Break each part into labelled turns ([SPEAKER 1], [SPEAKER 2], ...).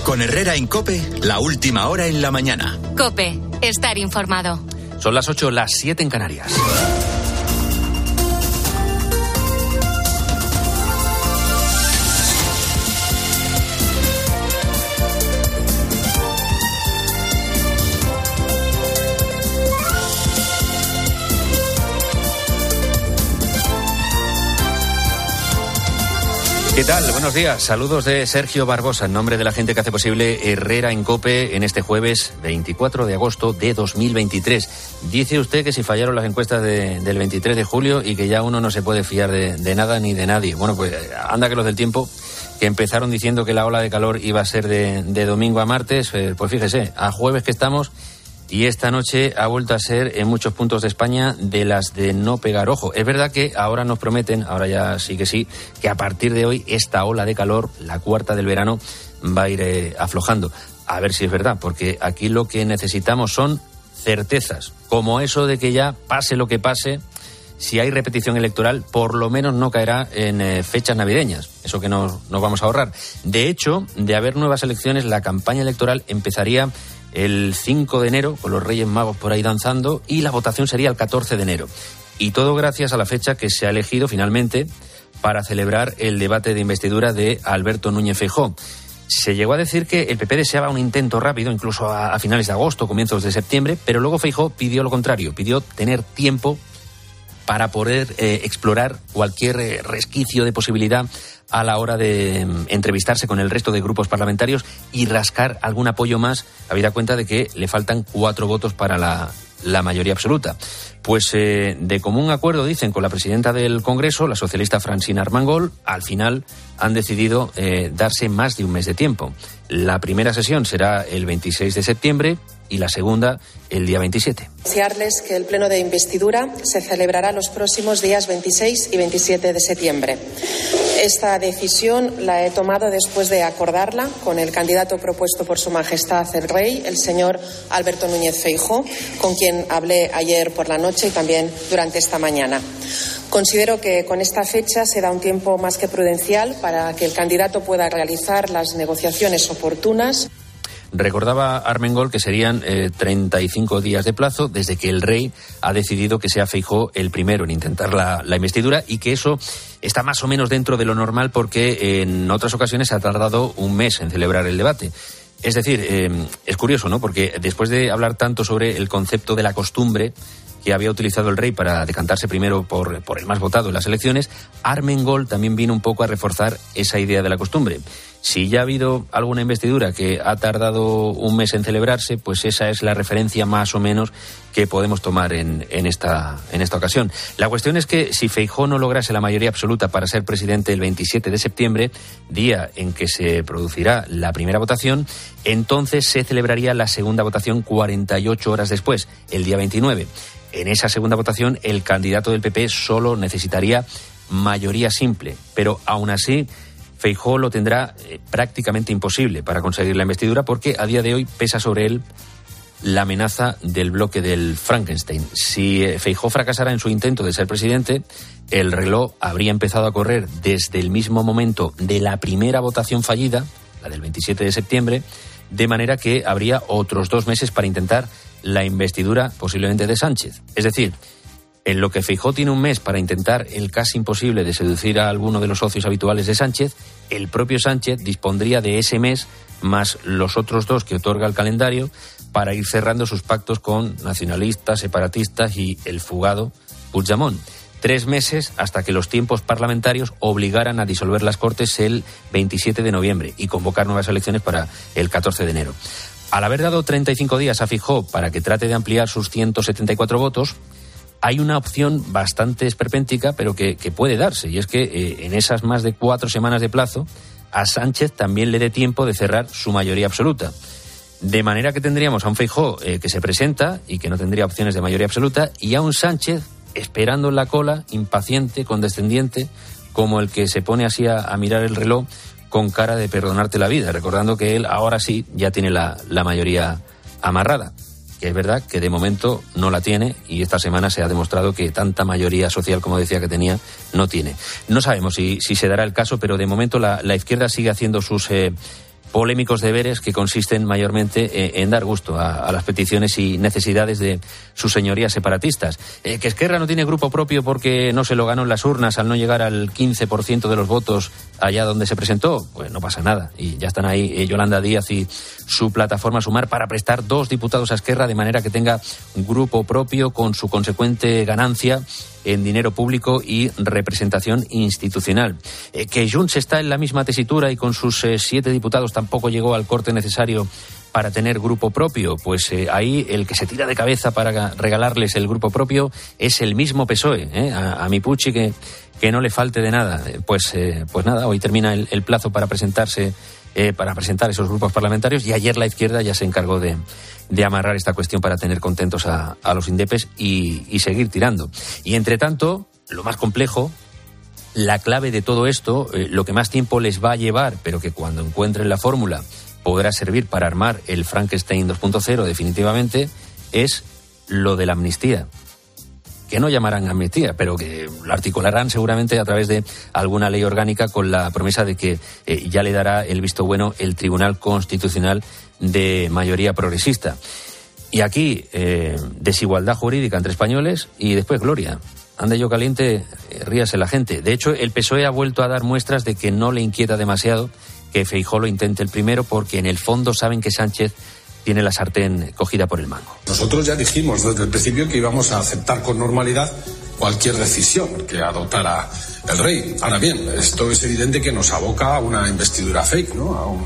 [SPEAKER 1] Con Herrera en COPE, la última hora en la mañana.
[SPEAKER 2] COPE, estar informado.
[SPEAKER 3] Son las 8, las 7 en Canarias. ¿Qué tal? Buenos días. Saludos de Sergio Barbosa, en nombre de la gente que hace posible Herrera en COPE en este jueves 24 de agosto de 2023. Dice usted que si fallaron las encuestas del 23 de julio y que ya uno no se puede fiar de nada ni de nadie. Bueno, pues anda que los del tiempo, que empezaron diciendo que la ola de calor iba a ser de domingo a martes, pues fíjese, a jueves que estamos. Y esta noche ha vuelto a ser en muchos puntos de España de las de no pegar ojo. Es verdad que ahora nos prometen, ahora ya sí, que a partir de hoy esta ola de calor, la cuarta del verano, va a ir aflojando. A ver si es verdad, porque aquí lo que necesitamos son certezas, como eso de que ya pase lo que pase, si hay repetición electoral, por lo menos no caerá en fechas navideñas. Eso que nos vamos a ahorrar. De hecho, de haber nuevas elecciones, la campaña electoral empezaría el 5 de enero, con los Reyes Magos por ahí danzando, y la votación sería el 14 de enero. Y todo gracias a la fecha que se ha elegido finalmente para celebrar el debate de investidura de Alberto Núñez Feijóo. Se llegó a decir que el PP deseaba un intento rápido, incluso a finales de agosto, comienzos de septiembre, pero luego Feijóo pidió lo contrario, pidió tener tiempo para poder explorar cualquier resquicio de posibilidad a la hora de entrevistarse con el resto de grupos parlamentarios y rascar algún apoyo más, habida cuenta de que le faltan 4 votos para la mayoría absoluta. Pues de común acuerdo, dicen, con la presidenta del Congreso, la socialista Francina Armengol, al final han decidido darse más de un mes de tiempo. La primera sesión será el 26 de septiembre y la segunda el día 27.
[SPEAKER 4] Anunciarles que el pleno de investidura se celebrará los próximos días 26 y 27 de septiembre. Esta decisión la he tomado después de acordarla con el candidato propuesto por Su Majestad el Rey, el señor Alberto Núñez Feijóo, con quien hablé ayer por la noche y también durante esta mañana. Considero que con esta fecha se da un tiempo más que prudencial para que el candidato pueda realizar las negociaciones oportunas.
[SPEAKER 3] Recordaba Armengol que serían 35 días de plazo desde que el rey ha decidido que sea Feijóo el primero en intentar la investidura, y que eso está más o menos dentro de lo normal porque en otras ocasiones ha tardado un mes en celebrar el debate. Es decir, es curioso, ¿no? Porque después de hablar tanto sobre el concepto de la costumbre que había utilizado el rey para decantarse primero por el más votado en las elecciones, Armengol también vino un poco a reforzar esa idea de la costumbre. Si ya ha habido alguna investidura que ha tardado un mes en celebrarse, pues esa es la referencia más o menos que podemos tomar en esta ocasión. La cuestión es que si Feijóo no lograse la mayoría absoluta para ser presidente el 27 de septiembre, día en que se producirá la primera votación, entonces se celebraría la segunda votación 48 horas después, el día 29. En esa segunda votación, el candidato del PP solo necesitaría mayoría simple, pero aún así Feijóo lo tendrá prácticamente imposible para conseguir la investidura, porque a día de hoy pesa sobre él la amenaza del bloque del Frankenstein. Si Feijóo fracasara en su intento de ser presidente, el reloj habría empezado a correr desde el mismo momento de la primera votación fallida, la del 27 de septiembre, de manera que habría otros 2 meses para intentar la investidura posiblemente de Sánchez. Es decir, en lo que Feijóo tiene un mes para intentar el casi imposible de seducir a alguno de los socios habituales de Sánchez, el propio Sánchez dispondría de ese mes más los otros 2 que otorga el calendario para ir cerrando sus pactos con nacionalistas, separatistas y el fugado Puigdemont. 3 meses hasta que los tiempos parlamentarios obligaran a disolver las Cortes el 27 de noviembre y convocar nuevas elecciones para el 14 de enero. Al haber dado 35 días a Feijóo para que trate de ampliar sus 174 votos, hay una opción bastante esperpéntica, pero que puede darse, y es que en esas más de 4 semanas de plazo, a Sánchez también le dé tiempo de cerrar su mayoría absoluta. De manera que tendríamos a un Feijóo que se presenta y que no tendría opciones de mayoría absoluta, y a un Sánchez esperando en la cola, impaciente, condescendiente, como el que se pone así a mirar el reloj con cara de perdonarte la vida, recordando que él ahora sí ya tiene la mayoría amarrada. Que es verdad que de momento no la tiene, y esta semana se ha demostrado que tanta mayoría social como decía que tenía no tiene. No sabemos si se dará el caso, pero de momento la izquierda sigue haciendo sus polémicos deberes que consisten mayormente en dar gusto a las peticiones y necesidades de sus señorías separatistas. Que Esquerra no tiene grupo propio porque no se lo ganó en las urnas al no llegar al 15% de los votos allá donde se presentó, pues no pasa nada. Y ya están ahí Yolanda Díaz y su plataforma Sumar para prestar 2 diputados a Esquerra de manera que tenga un grupo propio con su consecuente ganancia en dinero público y representación institucional. Que Junts está en la misma tesitura y con sus 7 diputados tampoco llegó al corte necesario para tener grupo propio, pues ahí el que se tira de cabeza para regalarles el grupo propio es el mismo PSOE, a mi Pucci que no le falte de nada. Pues nada, hoy termina el plazo para presentar esos grupos parlamentarios y ayer la izquierda ya se encargó de amarrar esta cuestión para tener contentos a los indepes y seguir tirando. Y entre tanto, lo más complejo, la clave de todo esto, lo que más tiempo les va a llevar, pero que cuando encuentren la fórmula podrá servir para armar el Frankenstein 2.0 definitivamente, es lo de la amnistía. Que no llamarán amnistía, pero que lo articularán seguramente a través de alguna ley orgánica con la promesa de que ya le dará el visto bueno el Tribunal Constitucional de mayoría progresista. Y aquí, desigualdad jurídica entre españoles y después gloria. Ande yo caliente, ríase la gente. De hecho, el PSOE ha vuelto a dar muestras de que no le inquieta demasiado que Feijóo lo intente el primero, porque en el fondo saben que Sánchez tiene la sartén cogida por el mango.
[SPEAKER 5] Nosotros ya dijimos desde el principio que íbamos a aceptar con normalidad cualquier decisión que adoptara el rey. Ahora bien, esto es evidente que nos aboca a una investidura fake, ¿no?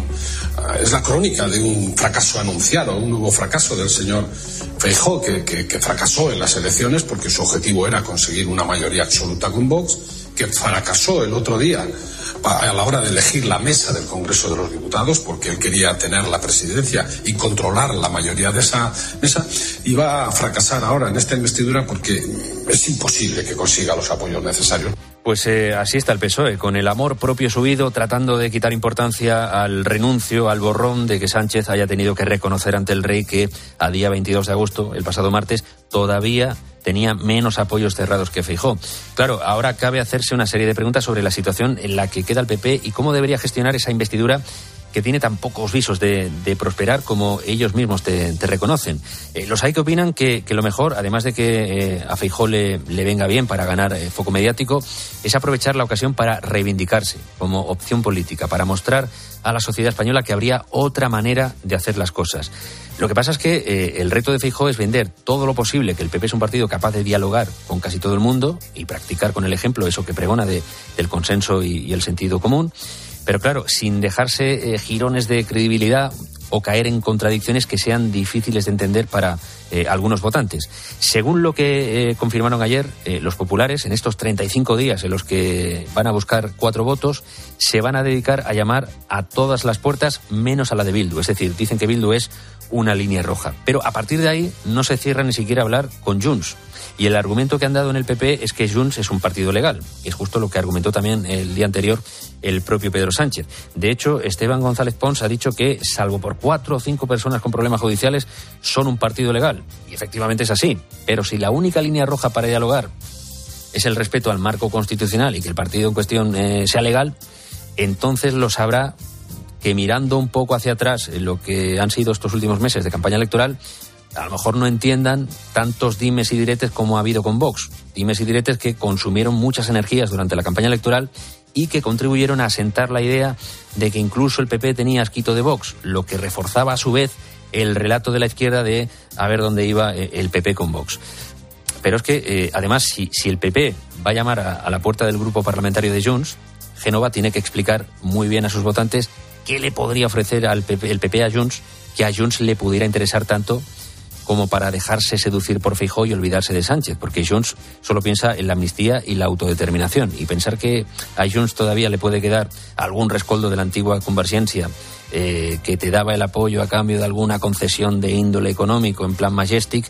[SPEAKER 5] Es la crónica de un fracaso anunciado, un nuevo fracaso del señor Feijóo, que fracasó en las elecciones porque su objetivo era conseguir una mayoría absoluta con Vox, que fracasó el otro día a la hora de elegir la mesa del Congreso de los Diputados, porque él quería tener la presidencia y controlar la mayoría de esa mesa, y va a fracasar ahora en esta investidura porque es imposible que consiga los apoyos necesarios.
[SPEAKER 3] Pues así está el PSOE, con el amor propio subido, tratando de quitar importancia al renuncio, al borrón de que Sánchez haya tenido que reconocer ante el rey que a día 22 de agosto, el pasado martes, todavía tenía menos apoyos cerrados que Feijóo. Claro, ahora cabe hacerse una serie de preguntas sobre la situación en la que queda el PP y cómo debería gestionar esa investidura que tiene tan pocos visos de prosperar como ellos mismos te reconocen. Los hay que opinan que lo mejor, además de que a Feijóo le venga bien para ganar foco mediático, es aprovechar la ocasión para reivindicarse como opción política, para mostrar a la sociedad española que habría otra manera de hacer las cosas. Lo que pasa es que el reto de Feijóo es vender todo lo posible que el PP es un partido capaz de dialogar con casi todo el mundo y practicar con el ejemplo eso que pregona del consenso y el sentido común. Pero claro, sin dejarse girones de credibilidad o caer en contradicciones que sean difíciles de entender para algunos votantes. Según lo que confirmaron ayer los populares, en estos 35 días en los que van a buscar 4 votos, se van a dedicar a llamar a todas las puertas menos a la de Bildu. Es decir, dicen que Bildu es una línea roja. Pero a partir de ahí no se cierran ni siquiera a hablar con Junts. Y el argumento que han dado en el PP es que Junts es un partido legal. Y es justo lo que argumentó también el día anterior el propio Pedro Sánchez. De hecho, Esteban González Pons ha dicho que, salvo por 4 o 5 personas con problemas judiciales, son un partido legal. Y efectivamente es así. Pero si la única línea roja para dialogar es el respeto al marco constitucional y que el partido en cuestión sea legal, entonces lo sabrá que, mirando un poco hacia atrás en lo que han sido estos últimos meses de campaña electoral, a lo mejor no entiendan tantos dimes y diretes como ha habido con Vox. Dimes y diretes que consumieron muchas energías durante la campaña electoral y que contribuyeron a asentar la idea de que incluso el PP tenía asquito de Vox, lo que reforzaba a su vez el relato de la izquierda de a ver dónde iba el PP con Vox. Pero es que, además, si el PP va a llamar a la puerta del grupo parlamentario de Junts, Génova tiene que explicar muy bien a sus votantes qué le podría ofrecer el PP a Junts, que a Junts le pudiera interesar tanto como para dejarse seducir por Feijóo y olvidarse de Sánchez, porque Junts solo piensa en la amnistía y la autodeterminación, y pensar que a Junts todavía le puede quedar algún rescoldo de la antigua Convergència que te daba el apoyo a cambio de alguna concesión de índole económico en plan Majestic,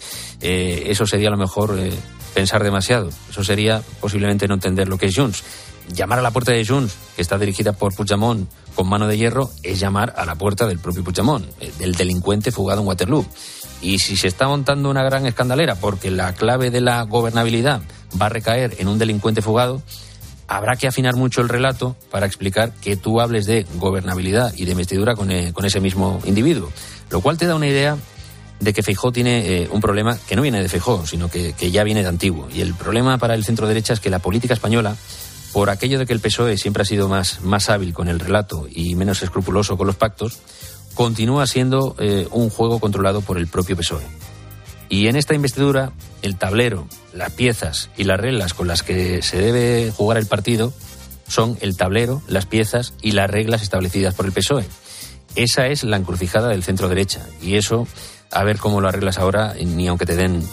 [SPEAKER 3] eso sería a lo mejor pensar demasiado. Eso sería posiblemente no entender lo que es Junts. Llamar a la puerta de Junts, que está dirigida por Puigdemont con mano de hierro, es llamar a la puerta del propio Puigdemont, del delincuente fugado en Waterloo. Y si se está montando una gran escandalera porque la clave de la gobernabilidad va a recaer en un delincuente fugado, habrá que afinar mucho el relato para explicar que tú hables de gobernabilidad y de investidura con ese mismo individuo. Lo cual te da una idea de que Feijóo tiene un problema que no viene de Feijóo, sino que ya viene de antiguo. Y el problema para el centro derecha es que la política española, por aquello de que el PSOE siempre ha sido más hábil con el relato y menos escrupuloso con los pactos, continúa siendo un juego controlado por el propio PSOE. Y en esta investidura, el tablero, las piezas y las reglas con las que se debe jugar el partido son el tablero, las piezas y las reglas establecidas por el PSOE. Esa es la encrucijada del centro derecha. Y eso, a ver cómo lo arreglas ahora, ni aunque te den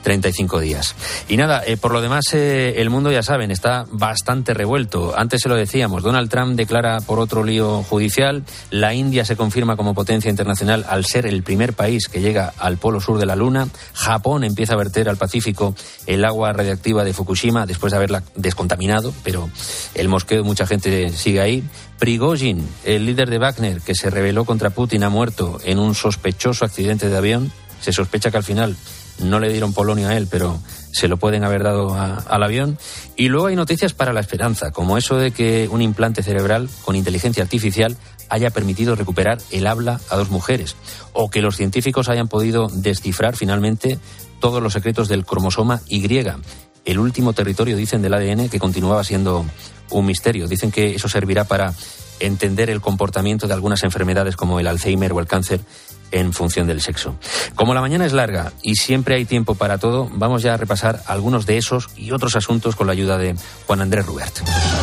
[SPEAKER 3] 35 días. Y nada, por lo demás, el mundo, ya saben, está bastante revuelto. Antes se lo decíamos, Donald Trump declara por otro lío judicial, la India se confirma como potencia internacional al ser el primer país que llega al polo sur de la Luna, Japón empieza a verter al Pacífico el agua radiactiva de Fukushima después de haberla descontaminado, pero el mosqueo, mucha gente sigue ahí. Prigozhin, el líder de Wagner, que se rebeló contra Putin, ha muerto en un sospechoso accidente de avión. Se sospecha que al final no le dieron polonio a él, pero se lo pueden haber dado al avión. Y luego hay noticias para la esperanza, como eso de que un implante cerebral con inteligencia artificial haya permitido recuperar el habla a 2 mujeres, o que los científicos hayan podido descifrar finalmente todos los secretos del cromosoma Y, el último territorio, dicen, del ADN que continuaba siendo un misterio. Dicen que eso servirá para entender el comportamiento de algunas enfermedades como el Alzheimer o el cáncer en función del sexo. Como la mañana es larga y siempre hay tiempo para todo, vamos ya a repasar algunos de esos y otros asuntos con la ayuda de Juan Andrés Rubert.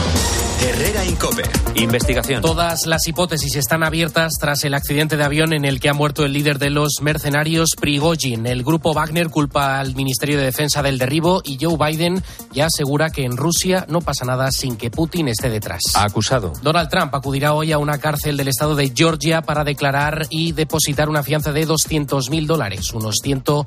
[SPEAKER 1] Herrera Incope.
[SPEAKER 3] Investigación.
[SPEAKER 6] Todas las hipótesis están abiertas tras el accidente de avión en el que ha muerto el líder de los mercenarios, Prigozhin. El grupo Wagner culpa al Ministerio de Defensa del derribo y Joe Biden ya asegura que en Rusia no pasa nada sin que Putin esté detrás.
[SPEAKER 3] Acusado.
[SPEAKER 6] Donald Trump acudirá hoy a una cárcel del estado de Georgia para declarar y depositar una fianza de $200.000, unos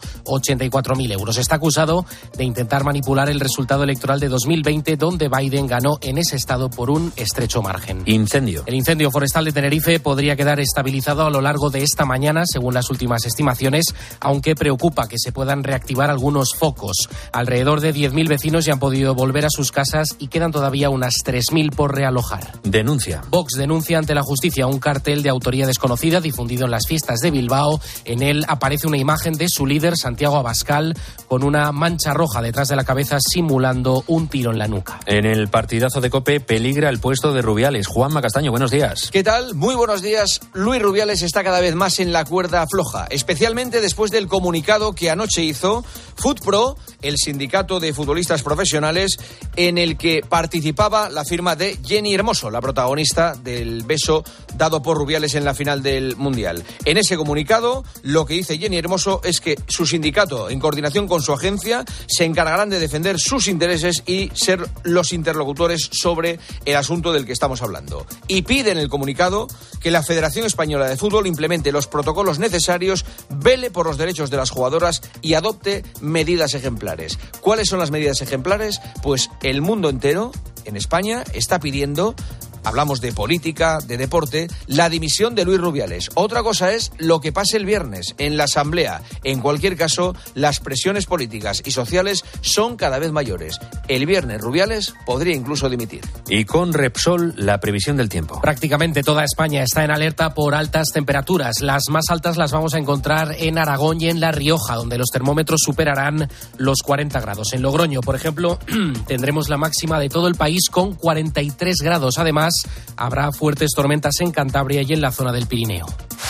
[SPEAKER 6] 184.000 euros. Está acusado de intentar manipular el resultado electoral de 2020, donde Biden ganó en ese estado por un estrecho margen.
[SPEAKER 3] Incendio.
[SPEAKER 6] El incendio forestal de Tenerife podría quedar estabilizado a lo largo de esta mañana, según las últimas estimaciones, aunque preocupa que se puedan reactivar algunos focos. Alrededor de 10.000 vecinos ya han podido volver a sus casas y quedan todavía unas 3.000 por realojar.
[SPEAKER 3] Denuncia.
[SPEAKER 6] Vox denuncia ante la justicia un cartel de autoría desconocida difundido en las fiestas de Bilbao. En él aparece una imagen de su líder, Santiago Abascal, con una mancha roja detrás de la cabeza simulando un tiro en la nuca.
[SPEAKER 3] En el partidazo de COPE peligra el puesto de Rubiales. Juanma Castaño, buenos días.
[SPEAKER 7] ¿Qué tal? Muy buenos días. Luis Rubiales está cada vez más en la cuerda floja, especialmente después del comunicado que anoche hizo FutPro, el sindicato de futbolistas profesionales, en el que participaba la firma de Jenni Hermoso, la protagonista del beso dado por Rubiales en la final del Mundial. En ese comunicado, lo que dice Jenni Hermoso es que su sindicato, en coordinación con su agencia, se encargarán de defender sus intereses y ser los interlocutores sobre el asunto del que estamos hablando. Y pide en el comunicado que la Federación Española de Fútbol implemente los protocolos necesarios, vele por los derechos de las jugadoras y adopte medidas ejemplares. ¿Cuáles son las medidas ejemplares? Pues el mundo entero, en España, está pidiendo, hablamos de política, de deporte, la dimisión de Luis Rubiales. Otra cosa es lo que pase el viernes en la Asamblea. En cualquier caso, las presiones políticas y sociales son cada vez mayores. El viernes Rubiales podría incluso dimitir.
[SPEAKER 3] Y con Repsol, la previsión del tiempo.
[SPEAKER 6] Prácticamente toda España está en alerta por altas temperaturas. Las más altas las vamos a encontrar en Aragón y en La Rioja, donde los termómetros superarán los 40 grados. En Logroño, por ejemplo, tendremos la máxima de todo el país con 43 grados. Además, habrá fuertes tormentas en Cantabria y en la zona del Pirineo.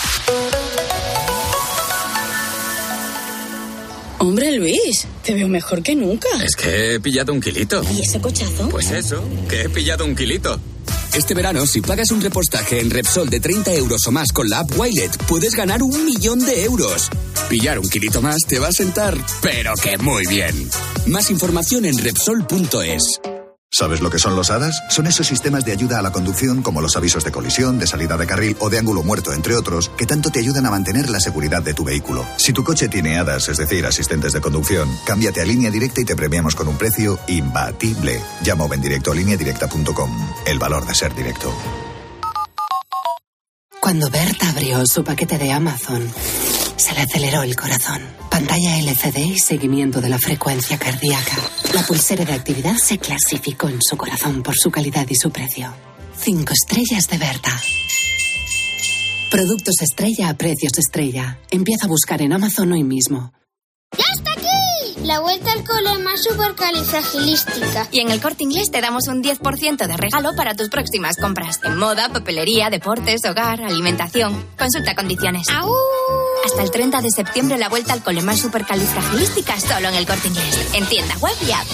[SPEAKER 8] Hombre, Luis, te veo mejor que nunca.
[SPEAKER 9] Es que he pillado 1 kilito.
[SPEAKER 8] ¿Y ese cochazo?
[SPEAKER 9] Pues eso, que he pillado 1 kilito.
[SPEAKER 10] Este verano, si pagas un repostaje en Repsol de 30 euros o más con la app Wilet, puedes ganar 1 millón de euros. Pillar 1 kilito más te va a sentar, pero que muy bien. Más información en Repsol.es.
[SPEAKER 11] ¿Sabes lo que son los ADAS? Son esos sistemas de ayuda a la conducción, como los avisos de colisión, de salida de carril o de ángulo muerto, entre otros, que tanto te ayudan a mantener la seguridad de tu vehículo. Si tu coche tiene ADAS, es decir, asistentes de conducción, cámbiate a Línea Directa y te premiamos con un precio imbatible. Llama o ven directo a lineadirecta.com. El valor de ser directo.
[SPEAKER 12] Cuando Berta abrió su paquete de Amazon, Se le aceleró el corazón. Pantalla LCD y seguimiento de la frecuencia cardíaca. La pulsera de actividad se clasificó en su corazón por su calidad y su precio. 5 estrellas de Berta. Productos estrella a precios estrella. Empieza a buscar en Amazon hoy mismo.
[SPEAKER 13] ¡Ya está aquí! La vuelta al cole más supercalifragilística.
[SPEAKER 2] Y en El Corte Inglés te damos un 10% de regalo para tus próximas compras. En moda, papelería, deportes, hogar, alimentación. Consulta condiciones.
[SPEAKER 13] ¡Aú!
[SPEAKER 2] Hasta el 30 de septiembre la vuelta al cole más supercalifragilística solo en El Corte Inglés. En tienda web y app.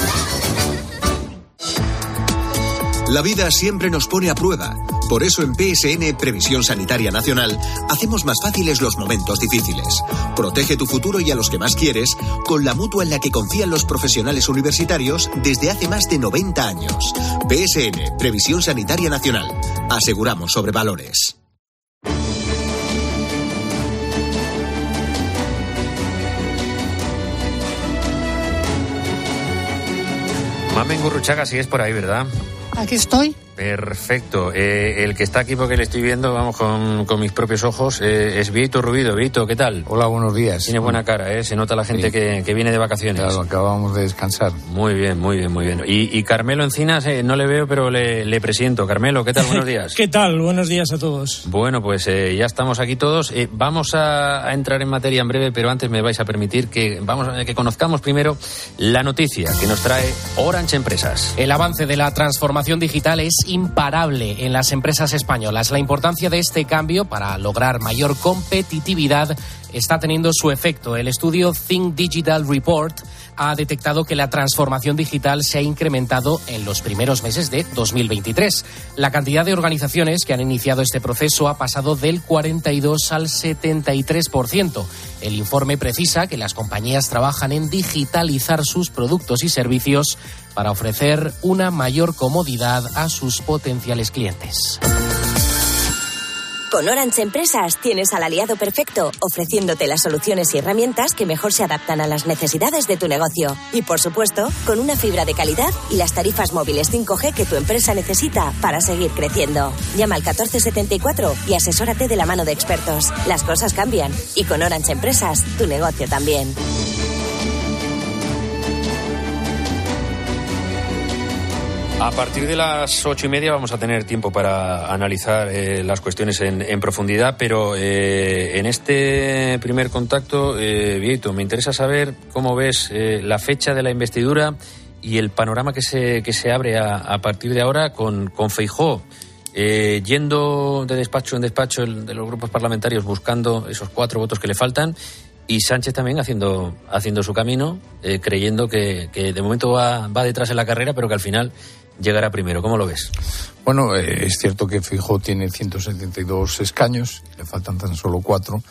[SPEAKER 1] La vida siempre nos pone a prueba. Por eso en PSN, Previsión Sanitaria Nacional, hacemos más fáciles los momentos difíciles. Protege tu futuro y a los que más quieres con la mutua en la que confían los profesionales universitarios desde hace más de 90 años. PSN, Previsión Sanitaria Nacional. Aseguramos sobre valores.
[SPEAKER 3] Mamen Gurruchaga, sí es por ahí, ¿verdad?
[SPEAKER 14] Aquí estoy.
[SPEAKER 3] Perfecto. El que está aquí porque le estoy viendo, vamos, con mis propios ojos, es Vito Rubido. Vito, ¿qué tal?
[SPEAKER 15] Hola, buenos días.
[SPEAKER 3] Tiene buena cara, se nota la gente que viene de vacaciones.
[SPEAKER 15] Claro, acabamos de descansar.
[SPEAKER 3] Muy bien, muy bien, muy bien. Y Carmelo Encinas, no le veo, pero le presiento. Carmelo, ¿qué tal? Buenos días.
[SPEAKER 14] ¿Qué tal? Buenos días a todos.
[SPEAKER 3] Bueno, pues ya estamos aquí todos. Vamos a entrar en materia en breve, pero antes me vais a permitir que conozcamos primero la noticia que nos trae Orange Empresas.
[SPEAKER 6] El avance de la transformación digital es imparable en las empresas españolas. La importancia de este cambio para lograr mayor competitividad está teniendo su efecto. El estudio Think Digital Report ha detectado que la transformación digital se ha incrementado en los primeros meses de 2023. La cantidad de organizaciones que han iniciado este proceso ha pasado del 42 al 73%. El informe precisa que las compañías trabajan en digitalizar sus productos y servicios para ofrecer una mayor comodidad a sus potenciales clientes.
[SPEAKER 16] Con Orange Empresas tienes al aliado perfecto, ofreciéndote las soluciones y herramientas que mejor se adaptan a las necesidades de tu negocio. Y por supuesto, con una fibra de calidad y las tarifas móviles 5G que tu empresa necesita para seguir creciendo. Llama al 1474 y asesórate de la mano de expertos. Las cosas cambian y con Orange Empresas, tu negocio también.
[SPEAKER 3] A partir de las 8:30 vamos a tener tiempo para analizar las cuestiones en profundidad, pero en este primer contacto, Vito, me interesa saber cómo ves la fecha de la investidura y el panorama que se abre a partir de ahora con Feijóo yendo de despacho en despacho de los grupos parlamentarios buscando esos 4 votos que le faltan. Y Sánchez también haciendo su camino, creyendo que de momento va detrás en la carrera, pero que al final llegará primero. ¿Cómo lo ves?
[SPEAKER 15] Bueno, es cierto que Feijóo tiene 172 escaños, le faltan tan solo 4,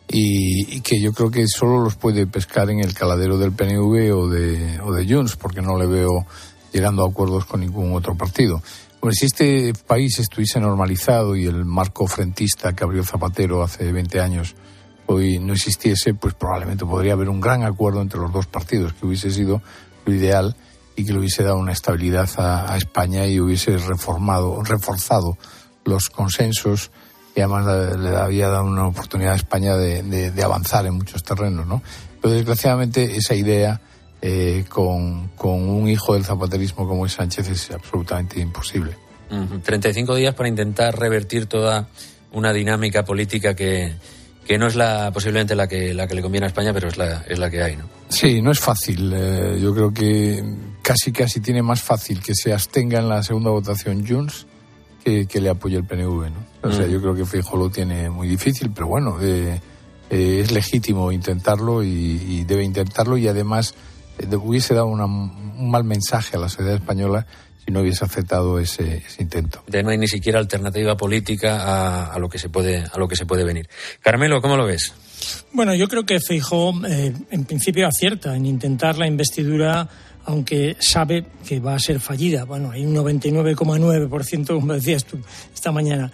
[SPEAKER 15] y que yo creo que solo los puede pescar en el caladero del PNV o de Junts, porque no le veo llegando a acuerdos con ningún otro partido. Bueno, si este país estuviese normalizado y el marco frentista que abrió Zapatero hace 20 años hoy no existiese, pues probablemente podría haber un gran acuerdo entre los dos partidos, que hubiese sido lo ideal y que le hubiese dado una estabilidad a España y hubiese reforzado los consensos y además le había dado una oportunidad a España de avanzar en muchos terrenos, ¿no? Pero desgraciadamente esa idea con un hijo del zapaterismo como es Sánchez es absolutamente imposible.
[SPEAKER 3] 35 días para intentar revertir toda una dinámica política que no es posiblemente la que le conviene a España, pero es la que hay, ¿no? Sí,
[SPEAKER 15] no es fácil. Yo creo que casi tiene más fácil que se abstenga en la segunda votación Junts que le apoye el PNV, ¿no? O sea, yo creo que Feijóo lo tiene muy difícil, pero bueno, es legítimo intentarlo y debe intentarlo, y además hubiese dado un mal mensaje a la sociedad española si no hubiese aceptado ese intento.
[SPEAKER 3] No hay ni siquiera alternativa política a lo que se puede venir. Carmelo, ¿cómo lo ves?
[SPEAKER 14] Bueno, yo creo que Feijóo en principio acierta en intentar la investidura, aunque sabe que va a ser fallida. Bueno, hay un 99,9%, como decías tú esta mañana.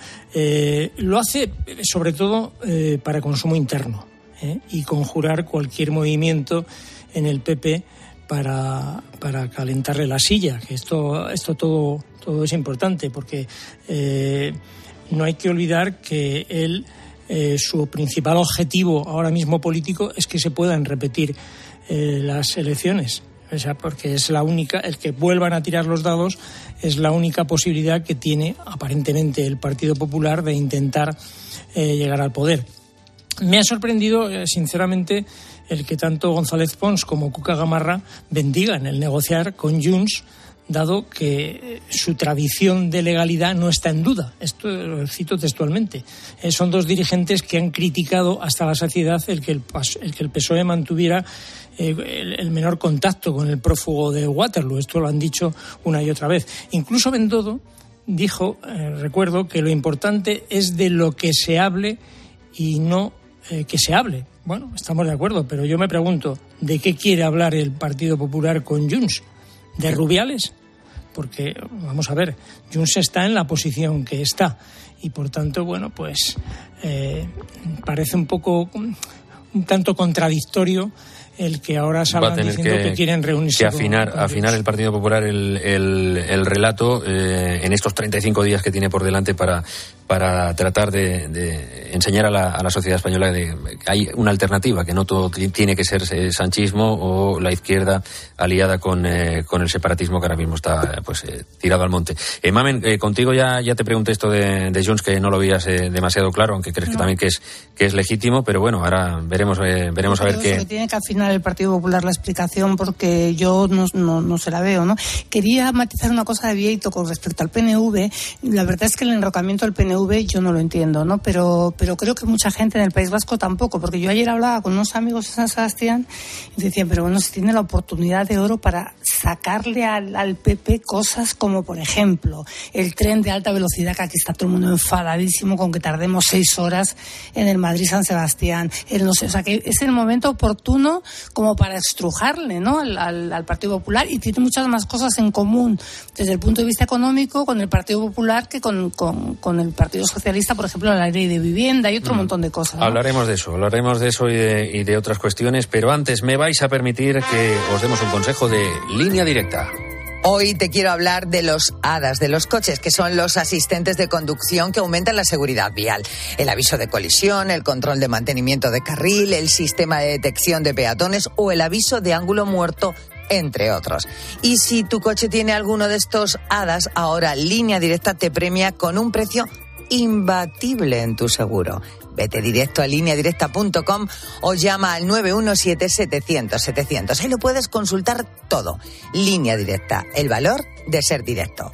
[SPEAKER 14] Lo hace sobre todo para consumo interno y conjurar cualquier movimiento en el PP para calentarle la silla, que esto todo es importante, porque no hay que olvidar que él su principal objetivo ahora mismo político es que se puedan repetir las elecciones. O sea, porque es la única, el que vuelvan a tirar los dados es la única posibilidad que tiene aparentemente el Partido Popular de intentar llegar al poder. Me ha sorprendido, sinceramente, el que tanto González Pons como Cuca Gamarra bendigan el negociar con Junts, dado que su tradición de legalidad no está en duda. Esto lo cito textualmente. Son dos dirigentes que han criticado hasta la saciedad el que el PSOE mantuviera el menor contacto con el prófugo de Waterloo. Esto lo han dicho una y otra vez. Incluso Bendodo dijo, recuerdo, que lo importante es de lo que se hable y no que se hable. Bueno, estamos de acuerdo, pero yo me pregunto, ¿de qué quiere hablar el Partido Popular con Junts? ¿De Rubiales? Porque, vamos a ver, Junts está en la posición que está y, por tanto, bueno, pues parece un tanto contradictorio el que ahora salgan diciendo que quieren reunirse.
[SPEAKER 3] Que afinar el Partido Popular el relato en estos 35 días que tiene por delante para tratar de enseñar a la sociedad española que hay una alternativa, que no todo tiene que ser sanchismo o la izquierda aliada con el separatismo que ahora mismo está tirado al monte. Mamen, contigo ya te pregunté esto de Junts, que no lo veías demasiado claro, aunque crees que también que es legítimo, pero bueno, ahora veremos a ver qué.
[SPEAKER 17] Tiene que afinar el Partido Popular la explicación, porque yo no se la veo, ¿no? Quería matizar una cosa de Vieito con respecto al PNV. La verdad es que el enrocamiento del PNV yo no lo entiendo, ¿no? Pero creo que mucha gente en el País Vasco tampoco, porque yo ayer hablaba con unos amigos de San Sebastián y decían, pero bueno, si tiene la oportunidad de oro para sacarle al PP cosas como, por ejemplo, el tren de alta velocidad, que aquí está todo el mundo enfadadísimo con que tardemos 6 horas en el Madrid-San Sebastián. O sea, que es el momento oportuno como para estrujarle, ¿no?, al Partido Popular, y tiene muchas más cosas en común desde el punto de vista económico con el Partido Popular que con el Partido Socialista, por ejemplo, la ley de vivienda y otro montón de cosas, ¿no? Hablaremos de eso
[SPEAKER 3] y de otras cuestiones, pero antes me vais a permitir que os demos un consejo de Línea Directa.
[SPEAKER 18] Hoy te quiero hablar de los HADAS de los coches, que son los asistentes de conducción que aumentan la seguridad vial. El aviso de colisión, el control de mantenimiento de carril, el sistema de detección de peatones o el aviso de ángulo muerto, entre otros. Y si tu coche tiene alguno de estos HADAS, ahora Línea Directa te premia con un precio imbatible en tu seguro. Vete directo a lineadirecta.com o llama al 917-700-700. Ahí lo puedes consultar todo. Línea Directa, el valor de ser directo.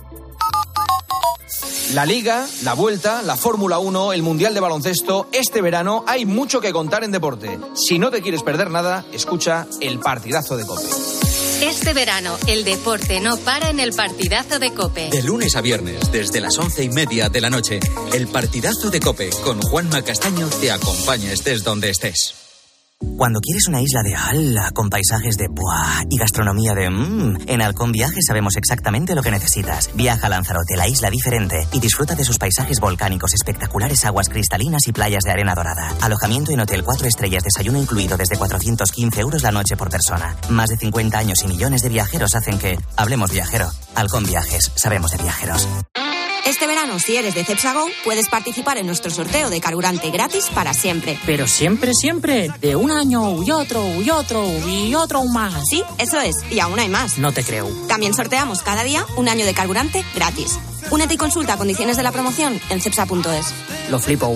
[SPEAKER 7] La Liga, la Vuelta, la Fórmula 1, el Mundial de Baloncesto. Este verano hay mucho que contar en deporte. Si no te quieres perder nada, escucha el Partidazo de COPE.
[SPEAKER 19] Este verano, el deporte no para en el Partidazo de COPE.
[SPEAKER 20] De lunes a viernes, desde las 11:30 de la noche, el Partidazo de COPE con Juanma Castaño te acompaña estés donde estés.
[SPEAKER 21] Cuando quieres una isla de ¡hala! Con paisajes de ¡buah! Y gastronomía de en Halcón Viajes sabemos exactamente lo que necesitas. Viaja a Lanzarote, la isla diferente, y disfruta de sus paisajes volcánicos, espectaculares aguas cristalinas y playas de arena dorada. Alojamiento en hotel 4 estrellas, desayuno incluido desde 415 euros la noche por persona. Más de 50 años y millones de viajeros hacen que hablemos viajero. Halcón Viajes, sabemos de viajeros.
[SPEAKER 22] Este verano, si eres de Cepsa Go, puedes participar en nuestro sorteo de carburante gratis para siempre.
[SPEAKER 23] Pero siempre, de un año y otro más.
[SPEAKER 22] Sí, eso es, y aún hay más.
[SPEAKER 23] No te creo.
[SPEAKER 22] También sorteamos cada día un año de carburante gratis. Únete y consulta condiciones de la promoción en cepsa.es.
[SPEAKER 23] Lo flipo.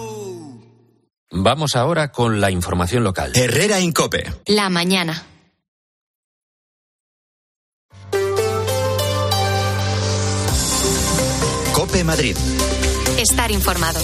[SPEAKER 3] Vamos ahora con la información local.
[SPEAKER 20] Herrera Incope.
[SPEAKER 2] La mañana.
[SPEAKER 20] COPE Madrid.
[SPEAKER 2] Estar informado.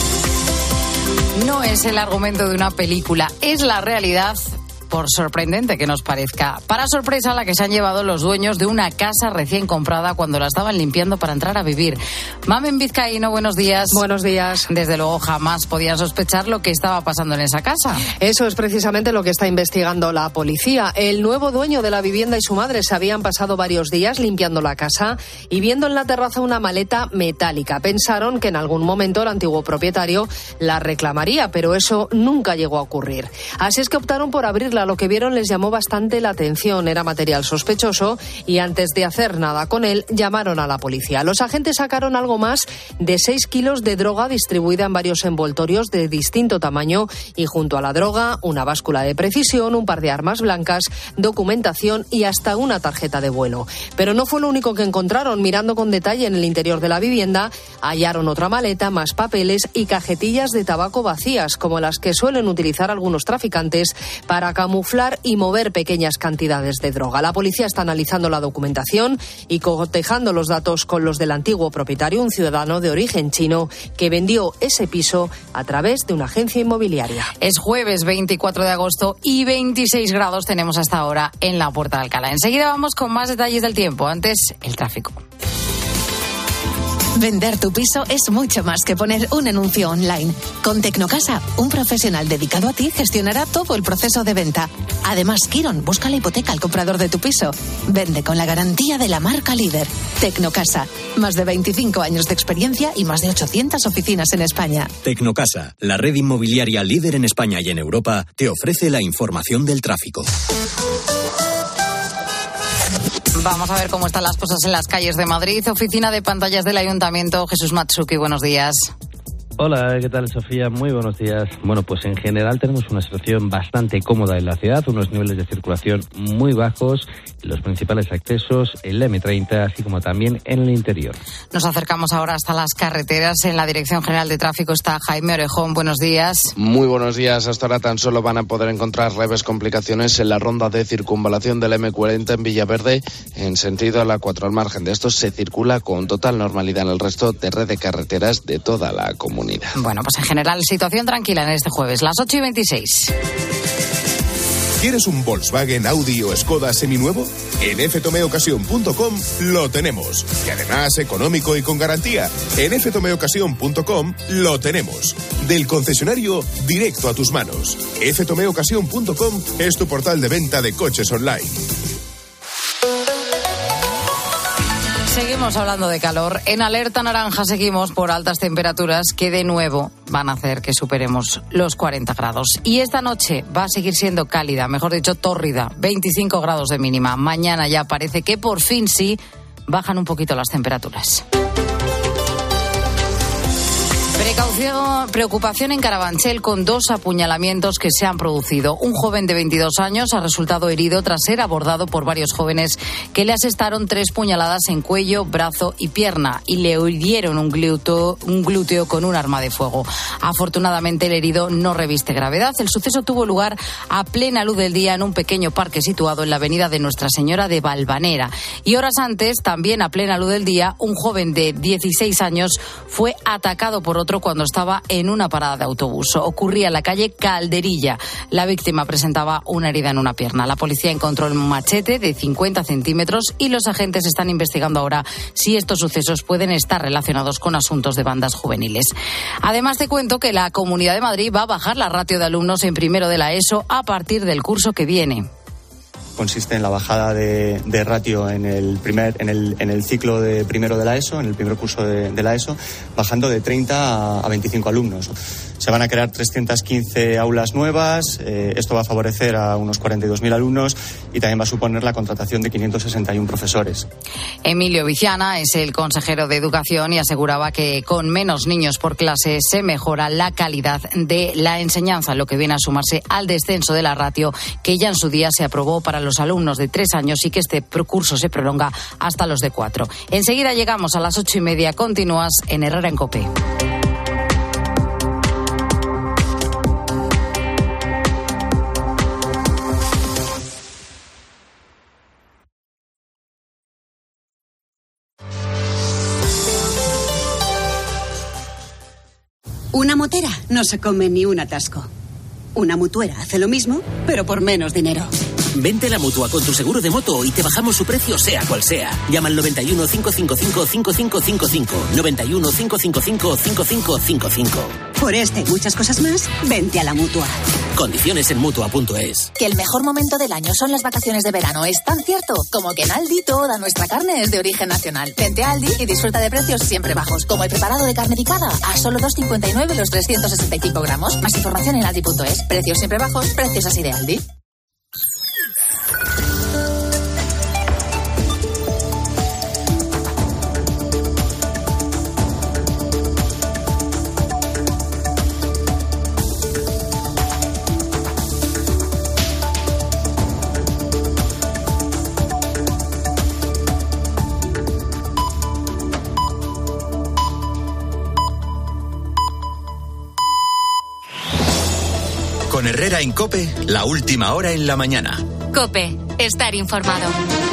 [SPEAKER 24] No es el argumento de una película, es la realidad, por sorprendente que nos parezca. Para sorpresa, la que se han llevado los dueños de una casa recién comprada cuando la estaban limpiando para entrar a vivir. Mamen Vizcaíno, buenos días.
[SPEAKER 25] Buenos días.
[SPEAKER 24] Desde luego jamás podían sospechar lo que estaba pasando en esa casa.
[SPEAKER 25] Eso es precisamente lo que está investigando la policía. El nuevo dueño de la vivienda y su madre se habían pasado varios días limpiando la casa y viendo en la terraza una maleta metálica. Pensaron que en algún momento el antiguo propietario la reclamaría, pero eso nunca llegó a ocurrir. Así es que optaron por abrir la mezcla. Lo que vieron les llamó bastante la atención. Era material sospechoso y antes de hacer nada con él, llamaron a la policía. Los agentes sacaron algo más de 6 kilos de droga distribuida en varios envoltorios de distinto tamaño y junto a la droga, una báscula de precisión, un par de armas blancas, documentación y hasta una tarjeta de vuelo. Pero no fue lo único que encontraron. Mirando con detalle en el interior de la vivienda, hallaron otra maleta, más papeles y cajetillas de tabaco vacías, como las que suelen utilizar algunos traficantes para camuflar y mover pequeñas cantidades de droga. La policía está analizando la documentación y cotejando los datos con los del antiguo propietario, un ciudadano de origen chino que vendió ese piso a través de una agencia inmobiliaria.
[SPEAKER 24] Es jueves 24 de agosto y 26 grados tenemos hasta ahora en la Puerta de Alcalá. Enseguida vamos con más detalles del tiempo. Antes, el tráfico.
[SPEAKER 4] Vender tu piso es mucho más que poner un anuncio online. Con Tecnocasa, un profesional dedicado a ti gestionará todo el proceso de venta. Además, Quirón busca la hipoteca al comprador de tu piso. Vende con la garantía de la marca líder. Tecnocasa, más de 25 años de experiencia y más de 800 oficinas en España.
[SPEAKER 5] Tecnocasa, la red inmobiliaria líder en España y en Europa, te ofrece la información del tráfico.
[SPEAKER 24] Vamos a ver cómo están las cosas en las calles de Madrid. Oficina de pantallas del Ayuntamiento, Jesús Matsuki, buenos días.
[SPEAKER 8] Hola, ¿qué tal, Sofía? Muy buenos días. Bueno, pues en general tenemos una situación bastante cómoda en la ciudad, unos niveles de circulación muy bajos, los principales accesos en la M30, así como también en el interior.
[SPEAKER 24] Nos acercamos ahora hasta las carreteras. En la Dirección General de Tráfico está Jaime Orejón, buenos días.
[SPEAKER 9] Muy buenos días. Hasta ahora tan solo van a poder encontrar leves complicaciones en la ronda de circunvalación del M40 en Villaverde, en sentido a la 4. Al margen de esto, se circula con total normalidad en el resto de red de carreteras de toda la comunidad.
[SPEAKER 24] Bueno, pues en general, situación tranquila en este jueves, las 8:26.
[SPEAKER 10] ¿Quieres un Volkswagen, Audi o Skoda seminuevo? En ftomeocasión.com lo tenemos. Y además económico y con garantía. En ftomeocasión.com lo tenemos. Del concesionario directo a tus manos. ftomeocasión.com es tu portal de venta de coches online.
[SPEAKER 24] Seguimos hablando de calor. En alerta naranja seguimos por altas temperaturas que de nuevo van a hacer que superemos los 40 grados. Y esta noche va a seguir siendo cálida, mejor dicho, tórrida. 25 grados de mínima. Mañana ya parece que por fin sí bajan un poquito las temperaturas. Preocupación en Carabanchel con 2 apuñalamientos que se han producido. Un joven de 22 años ha resultado herido tras ser abordado por varios jóvenes que le asestaron 3 puñaladas en cuello, brazo y pierna y le hirieron un glúteo con un arma de fuego. Afortunadamente el herido no reviste gravedad. El suceso tuvo lugar a plena luz del día en un pequeño parque situado en la avenida de Nuestra Señora de Valvanera. Y horas antes, también a plena luz del día, un joven de 16 años fue atacado por otro cuando estaba en una parada de autobús. Ocurría en la calle Calderilla. La víctima presentaba una herida en una pierna. La policía encontró un machete de 50 centímetros y los agentes están investigando ahora si estos sucesos pueden estar relacionados con asuntos de bandas juveniles. Además, te cuento que la Comunidad de Madrid va a bajar la ratio de alumnos en primero de la ESO a partir del curso que viene.
[SPEAKER 26] Consiste en la bajada de ratio en el ciclo de primero de la ESO, en el primer curso de la ESO, bajando de 30 a 25 alumnos. Se van a crear 315 aulas nuevas, esto va a favorecer a unos 42.000 alumnos y también va a suponer la contratación de 561 profesores.
[SPEAKER 24] Emilio Viciana es el consejero de Educación y aseguraba que con menos niños por clase se mejora la calidad de la enseñanza, lo que viene a sumarse al descenso de la ratio que ya en su día se aprobó para los alumnos de 3 años y que este curso se prolonga hasta los de 4. Enseguida llegamos a las 8:30. Continúas en Herrera en COPE.
[SPEAKER 27] Una motera no se come ni un atasco. Una mutuera hace lo mismo, pero por menos dinero.
[SPEAKER 28] Vente a la Mutua con tu seguro de moto y te bajamos su precio sea cual sea. Llama al 91 555 5555. 91 555 5555.
[SPEAKER 27] Por este y muchas cosas más, vente a la Mutua.
[SPEAKER 28] Condiciones en Mutua.es.
[SPEAKER 29] Que el mejor momento del año son las vacaciones de verano es tan cierto como que en Aldi toda nuestra carne es de origen nacional. Vente a Aldi y disfruta de precios siempre bajos, como el preparado de carne picada a solo 2,59 los 365 gramos. Más información en aldi.es. Precios siempre bajos, precios así de Aldi.
[SPEAKER 20] Con Herrera en COPE, la última hora en la mañana.
[SPEAKER 19] COPE, estar informado.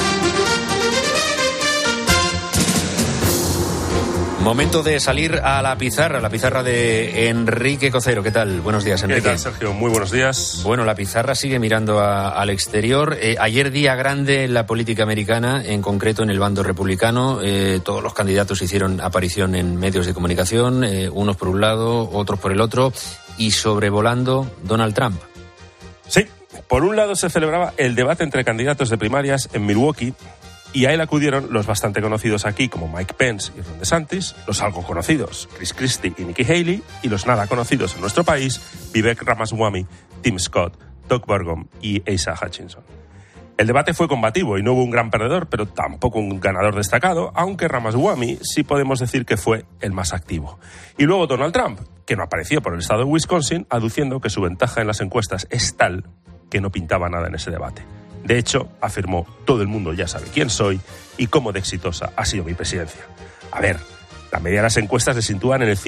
[SPEAKER 3] Momento de salir a la pizarra de Enrique Cocero. ¿Qué tal? Buenos días, Enrique.
[SPEAKER 1] ¿Qué tal, Sergio? Muy buenos días.
[SPEAKER 3] Bueno, la pizarra sigue mirando al exterior. Ayer día grande en la política americana, en concreto en el bando republicano. Todos los candidatos hicieron aparición en medios de comunicación, unos por un lado, otros por el otro, y sobrevolando Donald Trump.
[SPEAKER 1] Sí, por un lado se celebraba el debate entre candidatos de primarias en Milwaukee, y a él acudieron los bastante conocidos aquí como Mike Pence y Ron DeSantis, los algo conocidos Chris Christie y Nikki Haley, y los nada conocidos en nuestro país Vivek Ramaswamy, Tim Scott, Doug Burgum y Asa Hutchinson. El debate fue combativo y no hubo un gran perdedor, pero tampoco un ganador destacado, aunque Ramaswamy sí podemos decir que fue el más activo. Y luego Donald Trump, que no apareció por el estado de Wisconsin, aduciendo que su ventaja en las encuestas es tal que no pintaba nada en ese debate. De hecho, afirmó, todo el mundo ya sabe quién soy y cómo de exitosa ha sido mi presidencia. A ver, la media de las encuestas le sitúan en el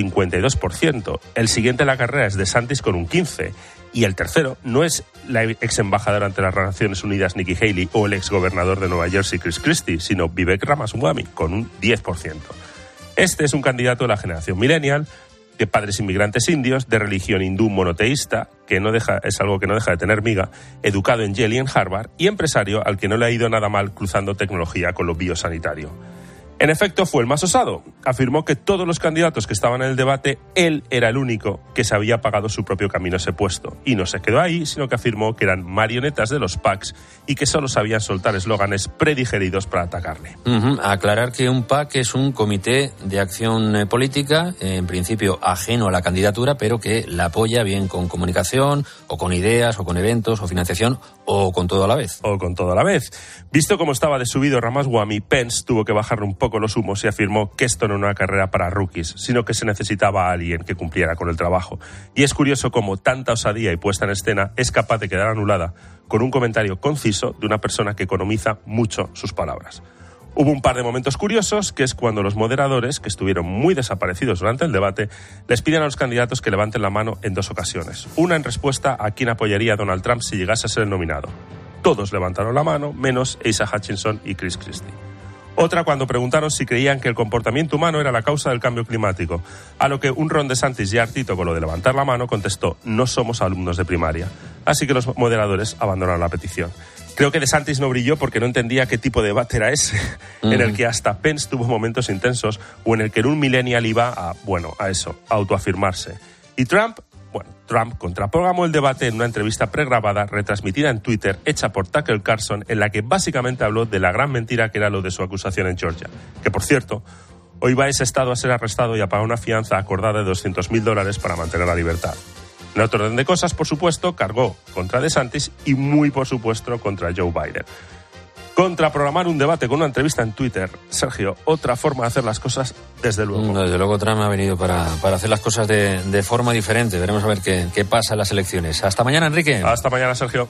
[SPEAKER 1] 52%. El siguiente en la carrera es DeSantis con un 15%. Y el tercero no es la ex embajadora ante las Naciones Unidas Nikki Haley o el ex gobernador de Nueva Jersey Chris Christie, sino Vivek Ramaswamy con un 10%. Este es un candidato de la generación millennial, de padres inmigrantes indios, de religión hindú monoteísta, que es algo que no deja de tener miga, educado en Yale y en Harvard, y empresario al que no le ha ido nada mal cruzando tecnología con lo biosanitario. En efecto, fue el más osado. Afirmó que todos los candidatos que estaban en el debate, él era el único que se había pagado su propio camino a ese puesto. Y no se quedó ahí, sino que afirmó que eran marionetas de los PACs y que solo sabían soltar eslóganes predigeridos para atacarle.
[SPEAKER 3] Aclarar que un PAC es un comité de acción política, en principio ajeno a la candidatura, pero que la apoya bien con comunicación, o con ideas, o con eventos, o financiación, o con todo a la vez.
[SPEAKER 1] O con todo a la vez. Visto cómo estaba de subido Ramaswamy, Pence tuvo que bajarle un poco los humos y afirmó que esto no era una carrera para rookies, sino que se necesitaba a alguien que cumpliera con el trabajo. Y es curioso cómo tanta osadía y puesta en escena es capaz de quedar anulada con un comentario conciso de una persona que economiza mucho sus palabras. Hubo un par de momentos curiosos, que es cuando los moderadores, que estuvieron muy desaparecidos durante el debate, les piden a los candidatos que levanten la mano en dos ocasiones. Una en respuesta a quién apoyaría a Donald Trump si llegase a ser el nominado. Todos levantaron la mano, menos Asa Hutchinson y Chris Christie. Otra cuando preguntaron si creían que el comportamiento humano era la causa del cambio climático, a lo que un Ron DeSantis ya hartito con lo de levantar la mano contestó: no somos alumnos de primaria. Así que los moderadores abandonaron la petición. Creo que DeSantis no brilló porque no entendía qué tipo de debate era ese, en el que hasta Pence tuvo momentos intensos o en el que un millennial iba a autoafirmarse. Y Trump contraprogramó el debate en una entrevista pregrabada, retransmitida en Twitter, hecha por Tucker Carlson, en la que básicamente habló de la gran mentira que era lo de su acusación en Georgia. Que, por cierto, hoy va ese estado a ser arrestado y a pagar una fianza acordada de $200,000 para mantener la libertad. En otro orden de cosas, por supuesto, cargó contra DeSantis y muy por supuesto contra Joe Biden. Contraprogramar un debate con una entrevista en Twitter, Sergio, otra forma de hacer las cosas, desde luego.
[SPEAKER 3] Desde luego Trump ha venido para hacer las cosas de forma diferente. Veremos a ver qué pasa en las elecciones. Hasta mañana, Enrique.
[SPEAKER 1] Hasta mañana, Sergio.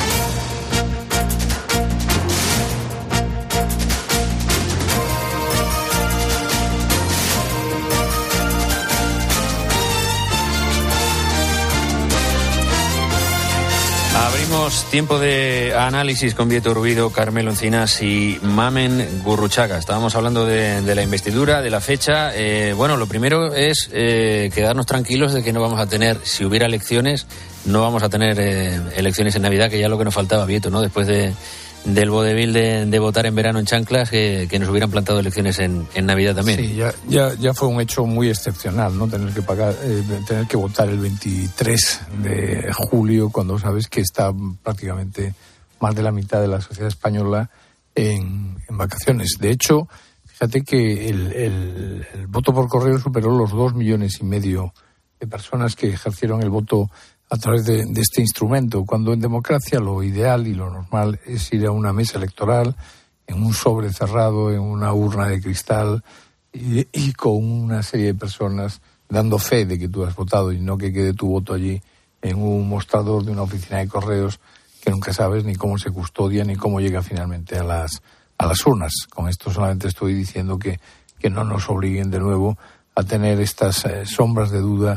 [SPEAKER 3] Abrimos tiempo de análisis con Vieto Rubido, Carmelo Encinas y Mamen Gurruchaga. Estábamos hablando de la investidura, de la fecha. Bueno, lo primero es quedarnos tranquilos de que no vamos a tener, si hubiera elecciones, no vamos a tener elecciones en Navidad, que ya es lo que nos faltaba, Vieto, ¿no? Después del vodevil de votar en verano en chanclas, que nos hubieran plantado elecciones en Navidad también.
[SPEAKER 6] Sí, ya fue un hecho muy excepcional, ¿no? Tener que votar el 23 de julio, cuando sabes que está prácticamente más de la mitad de la sociedad española en vacaciones. De hecho, fíjate que el voto por correo superó los 2,5 millones de personas que ejercieron el voto a través de este instrumento, cuando en democracia lo ideal y lo normal es ir a una mesa electoral en un sobre cerrado, en una urna de cristal y con una serie de personas dando fe de que tú has votado y no que quede tu voto allí en un mostrador de una oficina de correos que nunca sabes ni cómo se custodia ni cómo llega finalmente a las urnas. Con esto solamente estoy diciendo que no nos obliguen de nuevo a tener estas sombras de duda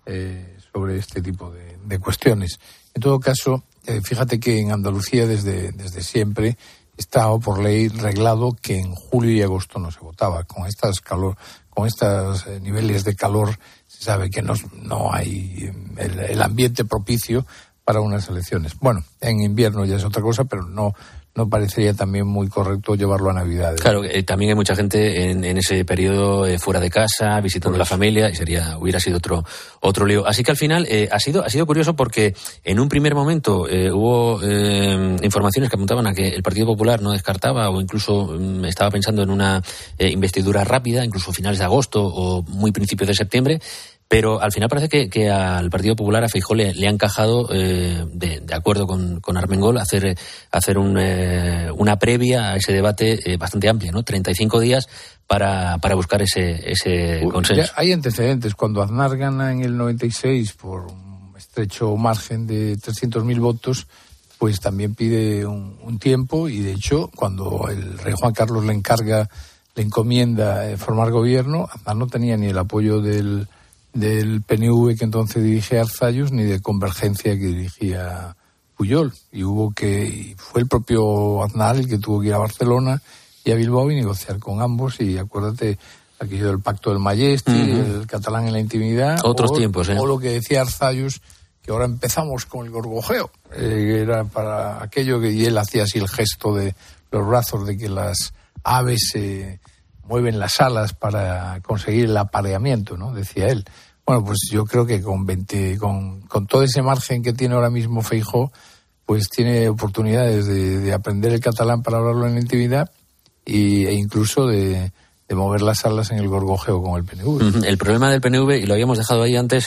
[SPEAKER 6] sobre este tipo de cuestiones. En todo caso, fíjate que en Andalucía desde siempre está por ley reglado que en julio y agosto no se votaba. Con estos niveles de calor se sabe que no hay el ambiente propicio para unas elecciones. Bueno, en invierno ya es otra cosa, pero no parecería también muy correcto llevarlo a Navidades.
[SPEAKER 3] Claro, también hay mucha gente en ese periodo fuera de casa, visitando a la familia, y hubiera sido otro lío. Así que al final ha sido curioso porque en un primer momento hubo informaciones que apuntaban a que el Partido Popular no descartaba o incluso estaba pensando en una investidura rápida, incluso finales de agosto o muy principios de septiembre. Pero al final parece que al Partido Popular, a Feijóo, le ha encajado, de acuerdo con Armengol, hacer una previa a ese debate bastante amplia, ¿no? 35 días para buscar ese consenso.
[SPEAKER 6] Ya hay antecedentes. Cuando Aznar gana en el 96 por un estrecho margen de 300.000 votos, pues también pide un tiempo, y de hecho, cuando el rey Juan Carlos le encomienda formar gobierno, Aznar no tenía ni el apoyo del PNV que entonces dirigía Arzallus, ni de Convergencia que dirigía Pujol, y fue el propio Aznar el que tuvo que ir a Barcelona y a Bilbao y negociar con ambos. Y acuérdate aquello del pacto del Majestic, el catalán en la intimidad,
[SPEAKER 3] otros tiempos,
[SPEAKER 6] o lo que decía Arzallus, que ahora empezamos con el gorgojeo, era para aquello y él hacía así el gesto de los brazos de que las aves mueven las alas para conseguir el apareamiento, ¿no? Decía él. Bueno, pues yo creo que con todo ese margen que tiene ahora mismo Feijóo, pues tiene oportunidades de aprender el catalán para hablarlo en la intimidad e incluso de mover las alas en el gorgojeo con el PNV.
[SPEAKER 3] El problema del PNV, y lo habíamos dejado ahí antes,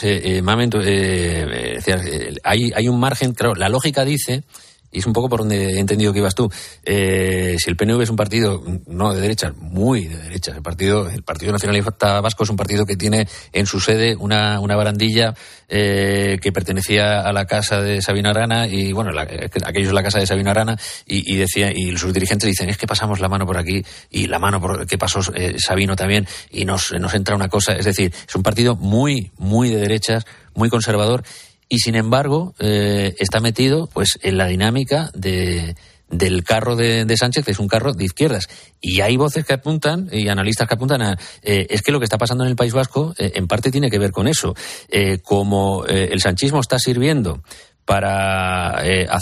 [SPEAKER 3] hay un margen, claro, la lógica dice, y es un poco por donde he entendido que ibas tú. Si el PNV es un partido no de derechas, muy de derechas, el Partido Nacionalista Vasco es un partido que tiene en su sede una barandilla que pertenecía a la casa de Sabino Arana, y bueno, aquello es la casa de Sabino Arana, y sus dirigentes dicen, es que pasamos la mano por aquí y la mano por que pasó Sabino también, y nos entra una cosa. Es decir, es un partido muy, muy de derechas, muy conservador, y sin embargo está metido pues en la dinámica del carro de Sánchez, que es un carro de izquierdas. Y hay voces que apuntan y analistas que apuntan a es que lo que está pasando en el País Vasco en parte tiene que ver con eso. Como el sanchismo está sirviendo para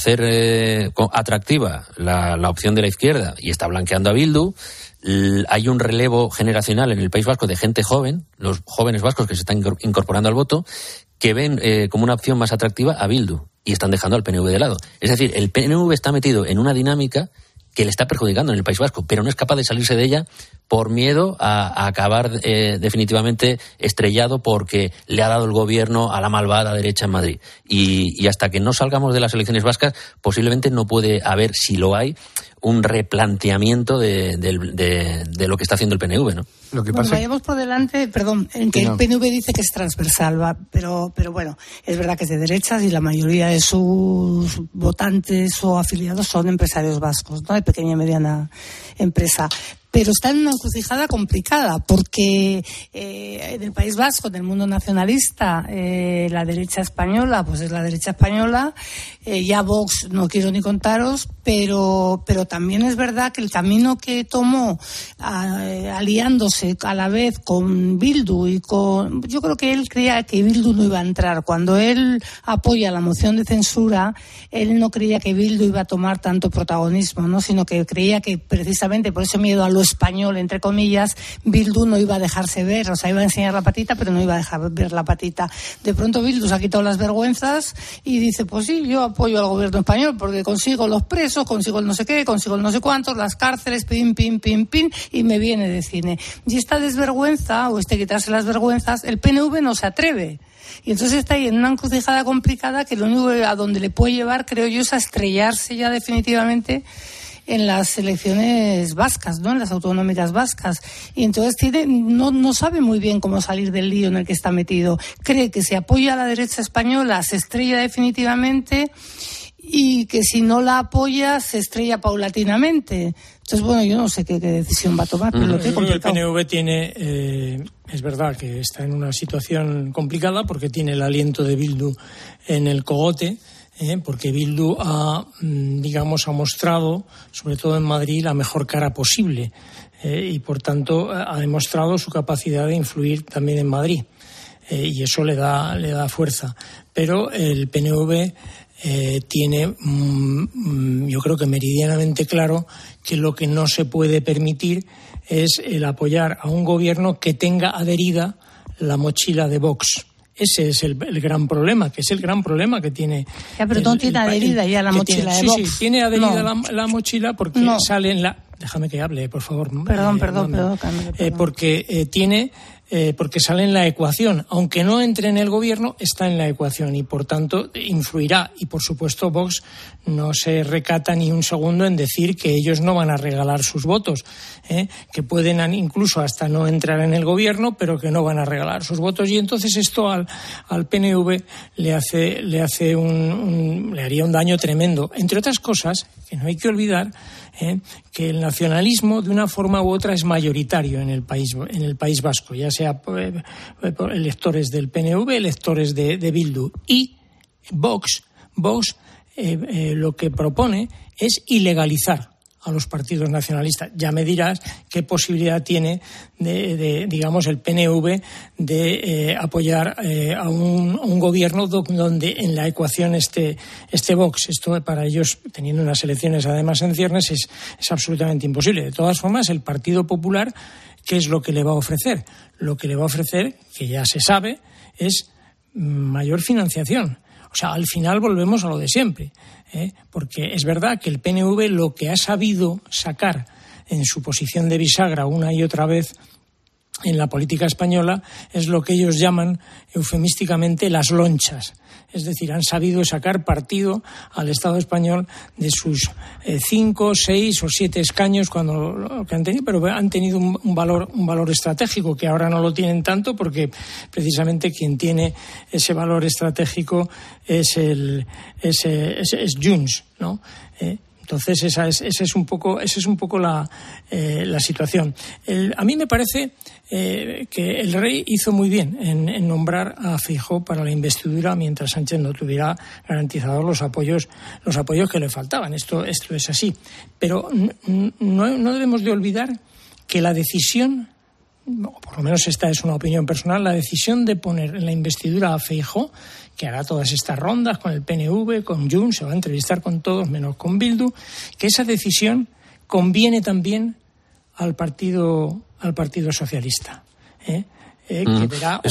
[SPEAKER 3] hacer atractiva la opción de la izquierda y está blanqueando a Bildu, hay un relevo generacional en el País Vasco de gente joven, los jóvenes vascos que se están incorporando al voto, que ven como una opción más atractiva a Bildu y están dejando al PNV de lado. Es decir, el PNV está metido en una dinámica que le está perjudicando en el País Vasco, pero no es capaz de salirse de ella por miedo a acabar definitivamente estrellado porque le ha dado el gobierno a la malvada derecha en Madrid. Y hasta que no salgamos de las elecciones vascas, posiblemente no puede haber, si lo hay, un replanteamiento de lo que está haciendo el PNV, ¿no?
[SPEAKER 7] Lo que pasa vayamos por delante, en que el PNV dice que es transversal, pero bueno, es verdad que es de derechas y la mayoría de sus votantes o afiliados son empresarios vascos, ¿no? De pequeña y mediana empresa. Pero está en una encrucijada complicada porque en el País Vasco, en el mundo nacionalista, la derecha española, pues es la derecha española. Ya Vox no quiero ni contaros, pero también es verdad que el camino que tomó aliándose a la vez con Bildu yo creo que él creía que Bildu no iba a entrar. Cuando él apoya la moción de censura, él no creía que Bildu iba a tomar tanto protagonismo, ¿no? Sino que creía que precisamente por ese miedo a lo español, entre comillas, Bildu no iba a dejarse ver, o sea, iba a enseñar la patita, pero no iba a dejar ver la patita. De pronto Bildu se ha quitado las vergüenzas y dice, pues sí, yo apoyo al gobierno español porque consigo los presos, consigo el no sé qué, consigo el no sé cuántos, las cárceles, pim, pim, pim, pim, y me viene de cine. Y esta desvergüenza, o quitarse las vergüenzas, el PNV no se atreve. Y entonces está ahí en una encrucijada complicada que lo único a donde le puede llevar, creo yo, es a estrellarse ya definitivamente en las elecciones vascas, ¿no? En las autonómicas vascas. Y entonces no sabe muy bien cómo salir del lío en el que está metido. Cree que si apoya a la derecha española se estrella definitivamente y que si no la apoya se estrella paulatinamente. Entonces, bueno, yo no sé qué decisión va a tomar, pero lo que
[SPEAKER 11] el PNV tiene, es verdad que está en una situación complicada porque tiene el aliento de Bildu en el cogote, porque Bildu ha mostrado, sobre todo en Madrid, la mejor cara posible y, por tanto, ha demostrado su capacidad de influir también en Madrid. Y eso le da fuerza. Pero el PNV tiene, yo creo que meridianamente claro que lo que no se puede permitir es el apoyar a un gobierno que tenga adherida la mochila de Vox. Ese es el gran problema, que es el gran problema que tiene.
[SPEAKER 7] Ya, pero no tiene adherida ya la mochila de Vox.
[SPEAKER 11] Sí, tiene adherida la mochila porque sale en la... Déjame que hable, por favor.
[SPEAKER 7] Perdón.
[SPEAKER 11] Porque sale en la ecuación. Aunque no entre en el gobierno, está en la ecuación y, por tanto, influirá. Y, por supuesto, Vox no se recata ni un segundo en decir que ellos no van a regalar sus votos, que pueden incluso hasta no entrar en el gobierno, pero que no van a regalar sus votos. Y entonces esto al PNV le haría un daño tremendo. Entre otras cosas, que no hay que olvidar, que el nacionalismo de una forma u otra es mayoritario en el País Vasco, ya sea por electores del PNV, electores de Bildu, y Vox lo que propone es ilegalizar a los partidos nacionalistas. Ya me dirás qué posibilidad tiene el PNV de apoyar a un gobierno donde en la ecuación esté Vox. Esto para ellos, teniendo unas elecciones además en ciernes, es absolutamente imposible. De todas formas, el Partido Popular, ¿qué es lo que le va a ofrecer? Lo que le va a ofrecer, que ya se sabe, es mayor financiación. O sea, al final volvemos a lo de siempre, porque es verdad que el PNV lo que ha sabido sacar en su posición de bisagra una y otra vez en la política española es lo que ellos llaman eufemísticamente las lonchas. Es decir, han sabido sacar partido al Estado español de sus 5, 6 o 7 escaños que han tenido, pero han tenido un valor estratégico que ahora no lo tienen tanto porque precisamente quien tiene ese valor estratégico es Junts, ¿no? Entonces esa es un poco la situación. A mí me parece que el rey hizo muy bien en nombrar a Feijóo para la investidura mientras Sánchez no tuviera garantizados los apoyos que le faltaban. Esto es así. Pero no debemos de olvidar que la decisión, por lo menos esta es una opinión personal, la decisión de poner en la investidura a Feijóo, que hará todas estas rondas con el PNV, con Junts, se va a entrevistar con todos menos con Bildu, que esa decisión conviene también al Partido Socialista. Que verá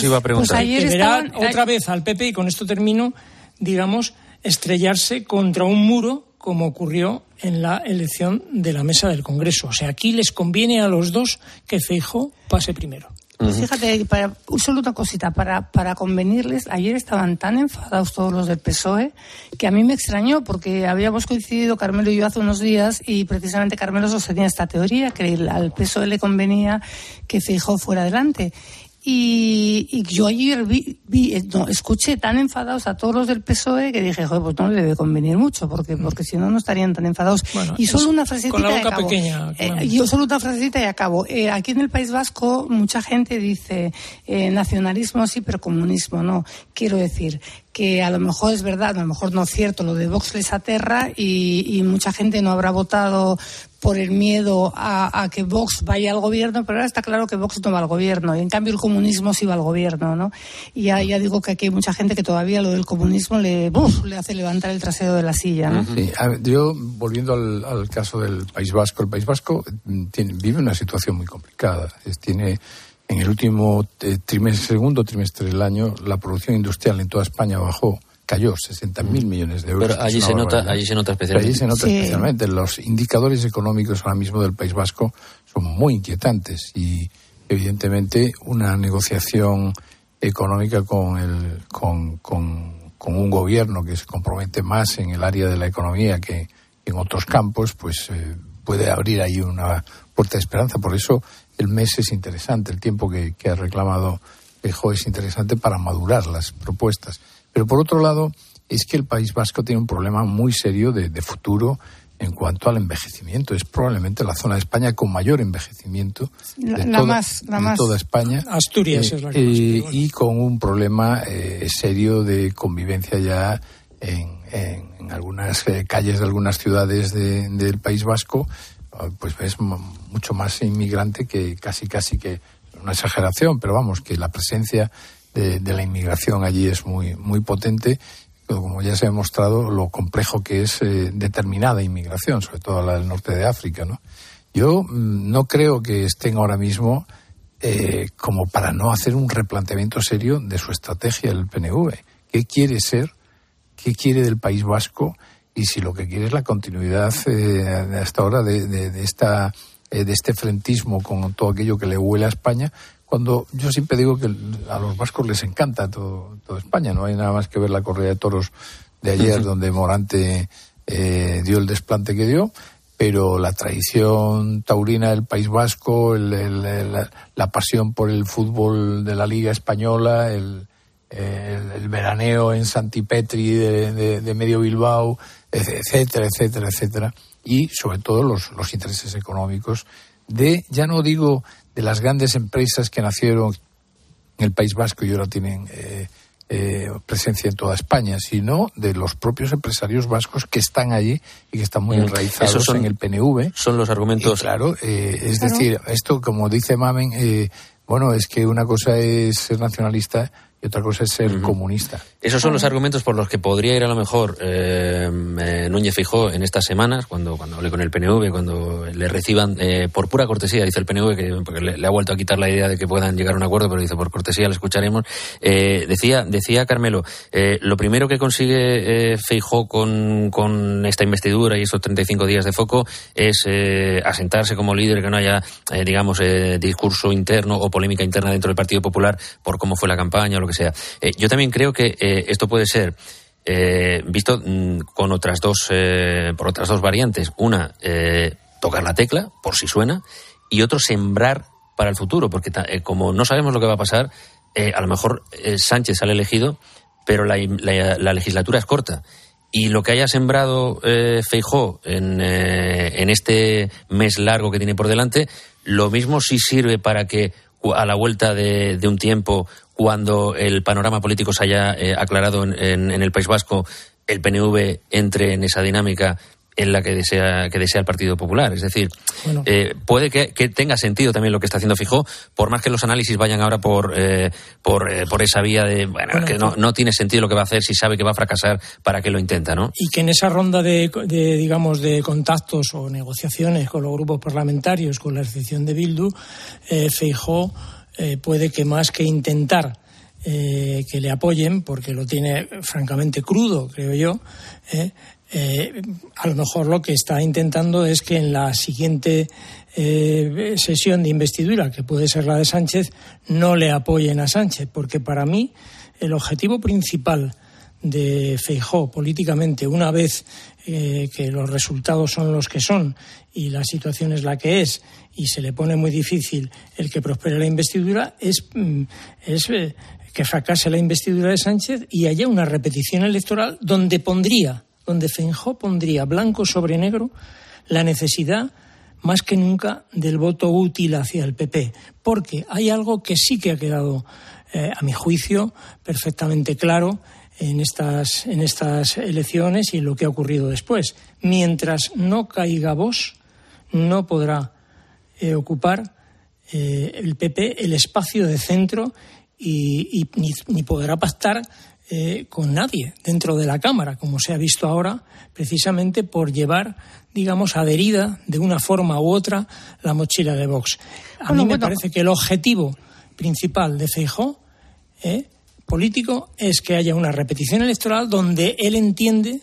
[SPEAKER 11] otra vez al PP, y con esto termino, estrellarse contra un muro como ocurrió en la elección de la mesa del Congreso. O sea, aquí les conviene a los dos que Feijóo pase primero.
[SPEAKER 7] Fíjate, solo una cosita, para convenirles, ayer estaban tan enfadados todos los del PSOE que a mí me extrañó porque habíamos coincidido Carmelo y yo hace unos días y precisamente Carmelo sostenía esta teoría, que al PSOE le convenía que Feijóo fuera adelante. Y yo ayer escuché tan enfadados a todos los del PSOE que dije, joder, pues no le debe convenir mucho, porque si no estarían tan enfadados. Bueno, y solo una frasecita
[SPEAKER 11] con la boca
[SPEAKER 7] y acabo.
[SPEAKER 11] Pequeña,
[SPEAKER 7] Yo solo una frasecita y acabo. Aquí en el País Vasco mucha gente dice nacionalismo sí, pero comunismo no. Quiero decir que a lo mejor es verdad, a lo mejor no es cierto, lo de Vox les aterra y mucha gente no habrá votado por el miedo a que Vox vaya al gobierno, pero ahora está claro que Vox no va al gobierno, y en cambio el comunismo sí va al gobierno, ¿no? Y ya digo que aquí hay mucha gente que todavía lo del comunismo le hace levantar el trasero de la silla, ¿no?
[SPEAKER 6] Sí. Yo, volviendo al caso del País Vasco, el País Vasco vive una situación muy complicada. Tiene en el último segundo trimestre del año, la producción industrial en toda España cayó 60.000 millones de euros.
[SPEAKER 3] Pero allí se nota especialmente. Los indicadores económicos ahora mismo del País Vasco son muy inquietantes y evidentemente una negociación económica con un gobierno que se compromete más en el área de la economía que en otros campos, pues puede abrir ahí una puerta de esperanza. Por eso el mes es interesante, el tiempo que ha reclamado Feijóo es interesante para madurar las propuestas. Pero por otro lado,
[SPEAKER 6] es que el País Vasco tiene un problema muy serio de futuro en cuanto al envejecimiento. Es probablemente la zona de España con mayor envejecimiento de toda España.
[SPEAKER 11] Asturias es la que más
[SPEAKER 6] y con un problema serio de convivencia ya en algunas calles de algunas ciudades del País Vasco. Pues es mucho más inmigrante que casi que una exageración, pero vamos, que la presencia de la inmigración allí es muy, muy potente. Como ya se ha demostrado, lo complejo que es determinada inmigración, sobre todo la del norte de África, ¿no? Yo no creo que estén ahora mismo como para no hacer un replanteamiento serio de su estrategia del PNV. ¿Qué quiere ser? ¿Qué quiere del País Vasco? Y si lo que quiere es la continuidad hasta ahora de este frentismo con todo aquello que le huele a España, cuando yo siempre digo que a los vascos les encanta todo España. No hay nada más que ver la corrida de toros de ayer, donde Morante dio el desplante que dio, pero la tradición taurina del País Vasco, la pasión por el fútbol de la Liga Española, el veraneo en Santipetri de medio Bilbao, etcétera, etcétera, etcétera, y sobre todo los intereses económicos ya no digo de las grandes empresas que nacieron en el País Vasco y ahora tienen presencia en toda España, sino de los propios empresarios vascos que están allí y que están muy enraizados en el PNV.
[SPEAKER 3] Son los argumentos.
[SPEAKER 6] Y claro, decir, esto, como dice Mamen, es que una cosa es ser nacionalista y otra cosa es ser comunista.
[SPEAKER 3] Esos son los argumentos por los que podría ir a lo mejor Núñez Feijóo en estas semanas, cuando hable con el PNV, cuando le reciban, por pura cortesía, dice el PNV, porque le ha vuelto a quitar la idea de que puedan llegar a un acuerdo, pero dice, por cortesía le escucharemos. Decía Carmelo, lo primero que consigue Feijóo con esta investidura y estos 35 días de foco es asentarse como líder, que no haya, discurso interno o polémica interna dentro del Partido Popular por cómo fue la campaña o lo que sea. Yo también creo que esto puede ser visto con por otras dos variantes. Una, tocar la tecla por si suena, y otro, sembrar para el futuro, porque como no sabemos lo que va a pasar, a lo mejor Sánchez sale elegido, pero la legislatura es corta. Y lo que haya sembrado Feijóo en este mes largo que tiene por delante, lo mismo sí sirve para que a la vuelta de un tiempo, cuando el panorama político se haya aclarado en el País Vasco, el PNV entre en esa dinámica en la que desea el Partido Popular. Es decir, puede que tenga sentido también lo que está haciendo Feijóo, por más que los análisis vayan ahora por esa vía de que no tiene sentido lo que va a hacer si sabe que va a fracasar, para qué lo intenta, ¿no?
[SPEAKER 11] Y que en esa ronda de contactos o negociaciones con los grupos parlamentarios, con la excepción de Bildu, Feijóo puede que más que intentar que le apoyen, porque lo tiene francamente crudo, creo yo, a lo mejor lo que está intentando es que en la siguiente sesión de investidura, que puede ser la de Sánchez, no le apoyen a Sánchez, porque para mí el objetivo principal de Feijóo políticamente, una vez que los resultados son los que son y la situación es la que es y se le pone muy difícil el que prospere la investidura, es que fracase la investidura de Sánchez y haya una repetición electoral donde Feijóo pondría blanco sobre negro la necesidad más que nunca del voto útil hacia el PP, porque hay algo que sí que ha quedado, a mi juicio, perfectamente claro en estas elecciones y en lo que ha ocurrido después. Mientras no caiga Vox, no podrá ocupar el PP el espacio de centro y ni podrá pactar con nadie dentro de la Cámara, como se ha visto ahora, precisamente por llevar, adherida de una forma u otra la mochila de Vox. A mí me parece que el objetivo principal de Feijóo político es que haya una repetición electoral donde él entiende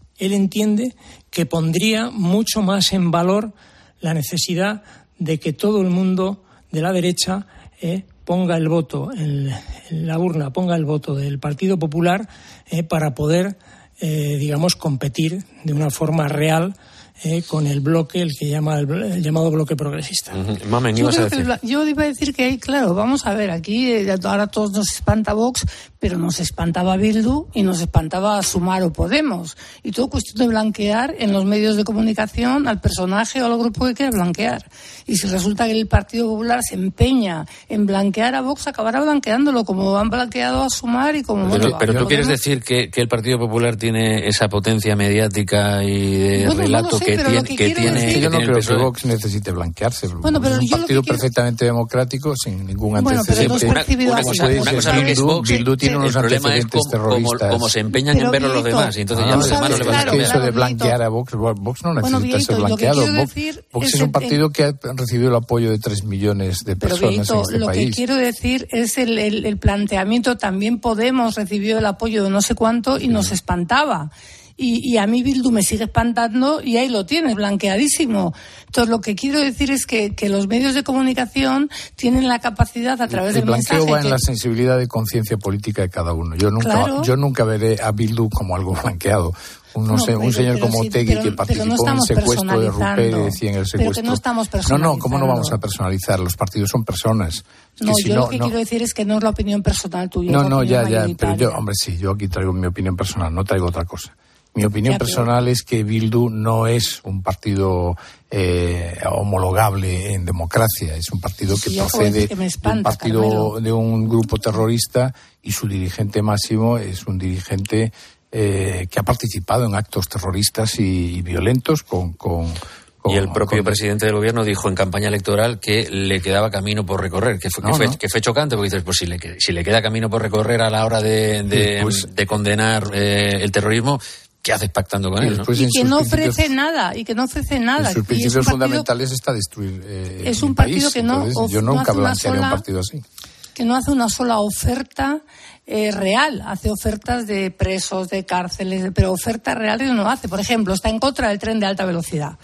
[SPEAKER 11] que pondría mucho más en valor la necesidad de que todo el mundo de la derecha ponga el voto en la urna, ponga el voto del Partido Popular para poder, competir de una forma real con el bloque, el que llama el llamado bloque progresista.
[SPEAKER 3] Mamen, ibas a decir.
[SPEAKER 7] Yo iba a decir que, claro, vamos a ver, aquí ahora todos nos espanta Vox, pero nos espantaba Bildu y nos espantaba Sumar o Podemos. Y todo cuestión de blanquear en los medios de comunicación al personaje o al grupo que quiera blanquear. Y si resulta que el Partido Popular se empeña en blanquear a Vox, acabará blanqueándolo como han blanqueado a Sumar y como...
[SPEAKER 3] Pero tú quieres decir que el Partido Popular tiene esa potencia mediática y de relato que tiene...
[SPEAKER 6] Yo no creo que Vox necesite blanquearse.
[SPEAKER 7] Bueno, pero
[SPEAKER 6] es un partido perfectamente democrático, sin ningún antecedente.
[SPEAKER 3] Una cosa es
[SPEAKER 6] Bildu tiene unos antecedentes terroristas.
[SPEAKER 3] Como se empeñan en verlo los demás, y entonces ya los demás no le van a cambiar.
[SPEAKER 6] Es que eso de blanquear a Vox no necesita ser blanqueado. Vox es un partido que ha recibido el apoyo de 3 millones de personas en este
[SPEAKER 7] país. Lo que quiero decir es el planteamiento. También Podemos recibió el apoyo de no sé cuánto y nos espantaba. Y a mí Bildu me sigue espantando y ahí lo tienes, blanqueadísimo. Entonces lo que quiero decir es que los medios de comunicación tienen la capacidad a través del mensaje...
[SPEAKER 6] El blanqueo va en la sensibilidad de conciencia política de cada uno. Yo nunca veré a Bildu como algo blanqueado. Un señor como Otegi que participó en el secuestro de Rupérez y en el secuestro...
[SPEAKER 7] Pero que no estamos personalizando.
[SPEAKER 6] ¿Cómo no vamos a personalizar? Los partidos son personas.
[SPEAKER 7] Lo que quiero decir es que no es la opinión personal tuya.
[SPEAKER 6] Pero yo aquí traigo mi opinión personal, no traigo otra cosa. Mi opinión personal es que Bildu no es un partido homologable en democracia. Es un partido que procede de un grupo terrorista y su dirigente máximo es un dirigente que ha participado en actos terroristas y violentos
[SPEAKER 3] y el propio presidente del gobierno dijo en campaña electoral que le quedaba camino por recorrer, que fue chocante, porque dices, pues si le queda camino por recorrer a la hora de condenar el terrorismo, ¿qué haces pactando con él?
[SPEAKER 7] Y que no ofrece nada. En
[SPEAKER 6] sus principios fundamentales está destruir
[SPEAKER 7] es un partido que no...
[SPEAKER 6] Yo nunca blanquearía un partido así.
[SPEAKER 7] Que no hace una sola oferta real. Hace ofertas de presos, de cárceles, pero ofertas reales no hace. Por ejemplo, está en contra del tren de alta velocidad.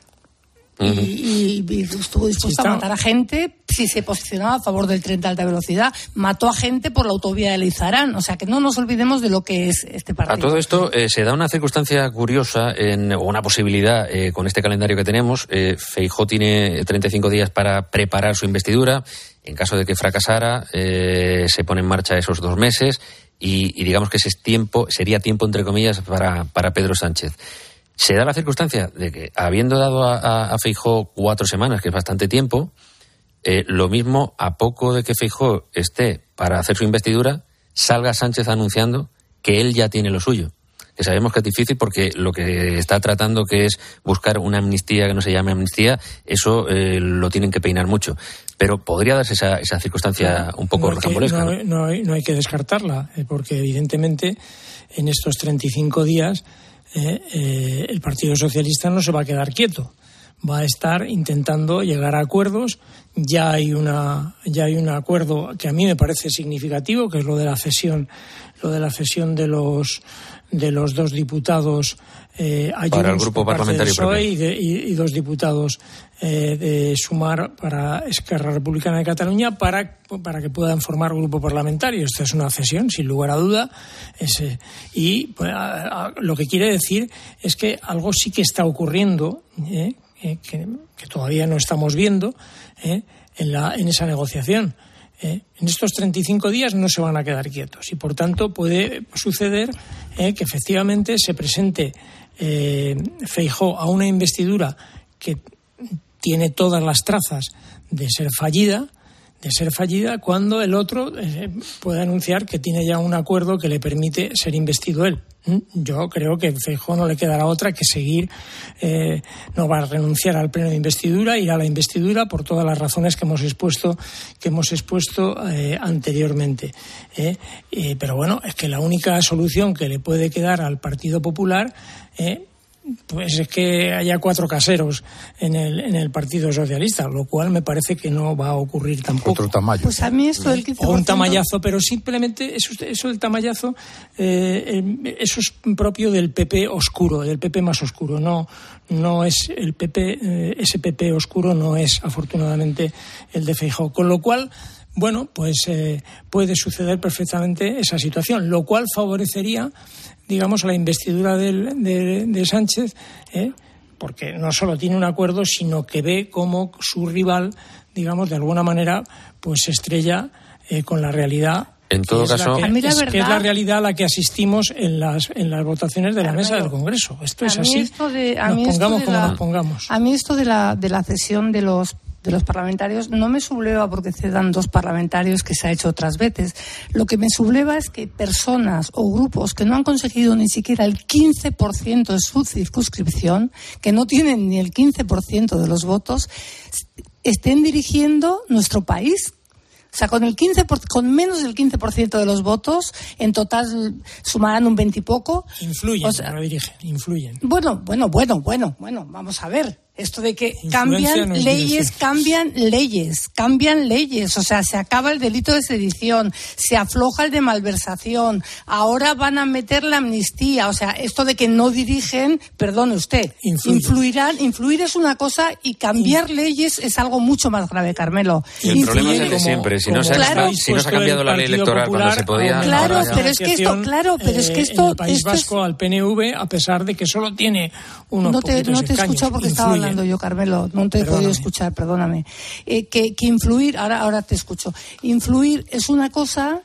[SPEAKER 7] Y estuvo dispuesto a matar a gente si se posicionaba a favor del tren de alta velocidad. Mató a gente por la autovía de Leizarán. O sea, que no nos olvidemos de lo que es este partido.
[SPEAKER 3] A todo esto se da una circunstancia curiosa o una posibilidad con este calendario que tenemos. Feijóo tiene 35 días para preparar su investidura. En caso de que fracasara, se pone en marcha esos 2 meses y digamos que sería tiempo entre comillas para Pedro Sánchez. Se da la circunstancia de que, habiendo dado a Feijóo 4 semanas, que es bastante tiempo, lo mismo, a poco de que Feijóo esté para hacer su investidura, salga Sánchez anunciando que él ya tiene lo suyo. Que sabemos que es difícil porque lo que está tratando, que es buscar una amnistía que no se llame amnistía, eso lo tienen que peinar mucho. Pero podría darse esa circunstancia un poco rocambolesca.
[SPEAKER 11] No hay que descartarla, porque evidentemente en estos 35 días... el Partido Socialista no se va a quedar quieto, va a estar intentando llegar a acuerdos. Ya hay un acuerdo que a mí me parece significativo, que es lo de la cesión de los 2 diputados
[SPEAKER 3] para el grupo parlamentario
[SPEAKER 11] y 2 diputados de Sumar para Esquerra Republicana de Cataluña para que puedan formar grupo parlamentario. Esta es una cesión, sin lugar a duda. Lo que quiere decir es que algo sí que está ocurriendo, que todavía no estamos viendo en esa negociación. En estos 35 días no se van a quedar quietos y, por tanto, puede suceder que efectivamente se presente Feijóo a una investidura que tiene todas las trazas de ser fallida, cuando el otro puede anunciar que tiene ya un acuerdo que le permite ser investido él. Yo creo que a Feijóo no le quedará otra que seguir, no va a renunciar al pleno de investidura, irá a la investidura por todas las razones que hemos expuesto anteriormente. Pero bueno, es que la única solución que le puede quedar al Partido Popular pues es que haya 4 caseros en el Partido Socialista, lo cual me parece que no va a ocurrir tampoco.
[SPEAKER 6] Otro tamaño.
[SPEAKER 7] Pues a mí esto del 15%...
[SPEAKER 11] O un tamallazo, pero simplemente eso del tamallazo, eso es propio del PP oscuro, del PP más oscuro. No es el PP, ese PP oscuro no es afortunadamente el de Feijóo. Con lo cual, bueno, pues puede suceder perfectamente esa situación, lo cual favorecería, digamos, la investidura de Sánchez, porque no solo tiene un acuerdo, sino que ve cómo su rival, digamos, de alguna manera, pues se estrella con la realidad.
[SPEAKER 3] En todo caso,
[SPEAKER 11] que es la realidad a la que asistimos en las votaciones de la mesa del Congreso. Esto es así. Nos pongamos como nos pongamos.
[SPEAKER 7] A mí esto de la cesión de los parlamentarios no me subleva porque cedan 2 parlamentarios, que se ha hecho otras veces. Lo que me subleva es que personas o grupos que no han conseguido ni siquiera el 15% de su circunscripción, que no tienen ni el 15% de los votos, estén dirigiendo nuestro país. O sea, con menos del 15% de los votos, en total sumarán un 20 y poco.
[SPEAKER 11] Influyen, no dirigen, influyen.
[SPEAKER 7] Bueno, vamos a ver. Esto de que cambian leyes. O sea, se acaba el delito de sedición, se afloja el de malversación, ahora van a meter la amnistía. O sea, esto de que no dirigen, perdone usted, influir es una cosa y cambiar leyes es algo mucho más grave, Carmelo.
[SPEAKER 3] Y el problema es el de siempre. Si no se ha cambiado la ley electoral cuando se podía...
[SPEAKER 7] Claro, pero es que esto...
[SPEAKER 11] En el País Vasco, al PNV, a pesar de que solo tiene unos poquitos escaños...
[SPEAKER 7] No te he escuchado porque estaba hablando yo, Carmelo, no te he podido escuchar, perdóname. Que influir, ahora te escucho. Influir es una cosa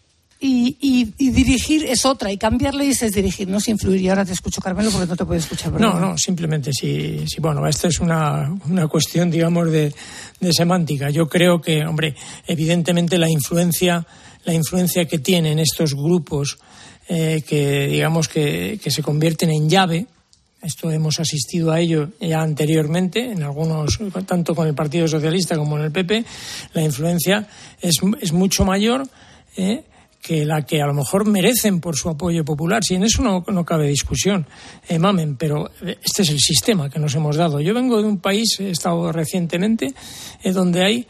[SPEAKER 7] y dirigir es otra, y cambiar leyes es dirigir, no es influir. Y ahora te escucho, Carmelo, porque no te puedo escuchar.
[SPEAKER 11] No, simplemente sí. Bueno, esta es una cuestión, digamos, de semántica. Yo creo que, hombre, evidentemente la influencia que tienen estos grupos que, digamos, que se convierten en llave. Esto hemos asistido a ello ya anteriormente, en algunos, tanto con el Partido Socialista como en el PP. La influencia es mucho mayor que la que a lo mejor merecen por su apoyo popular. Si en eso no cabe discusión, mamen, pero este es el sistema que nos hemos dado. Yo vengo de un país, he estado recientemente, donde hay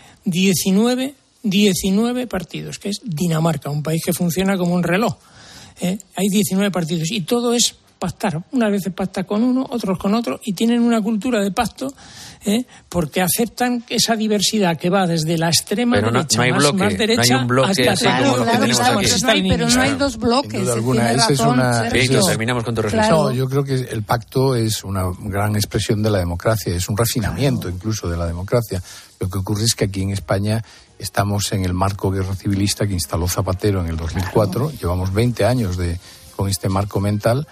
[SPEAKER 11] 19 partidos, que es Dinamarca, un país que funciona como un reloj. Hay 19 partidos y todo es pactar. Unas veces pactan con uno, otros con otro, y tienen una cultura de pacto porque aceptan esa diversidad que va desde la extrema derecha más derecha,
[SPEAKER 3] no hay un bloque
[SPEAKER 11] hasta
[SPEAKER 3] así como lo que tenemos aquí.
[SPEAKER 7] Pero no hay 2 bloques.
[SPEAKER 6] Sin duda alguna, esa es una...
[SPEAKER 3] terminamos con tu reflexión.
[SPEAKER 6] No, yo creo que el pacto es una gran expresión de la democracia, es un refinamiento incluso de la democracia. Lo que ocurre es que aquí en España estamos en el marco guerra civilista que instaló Zapatero en el 2004. Llevamos 20 años con este marco mental.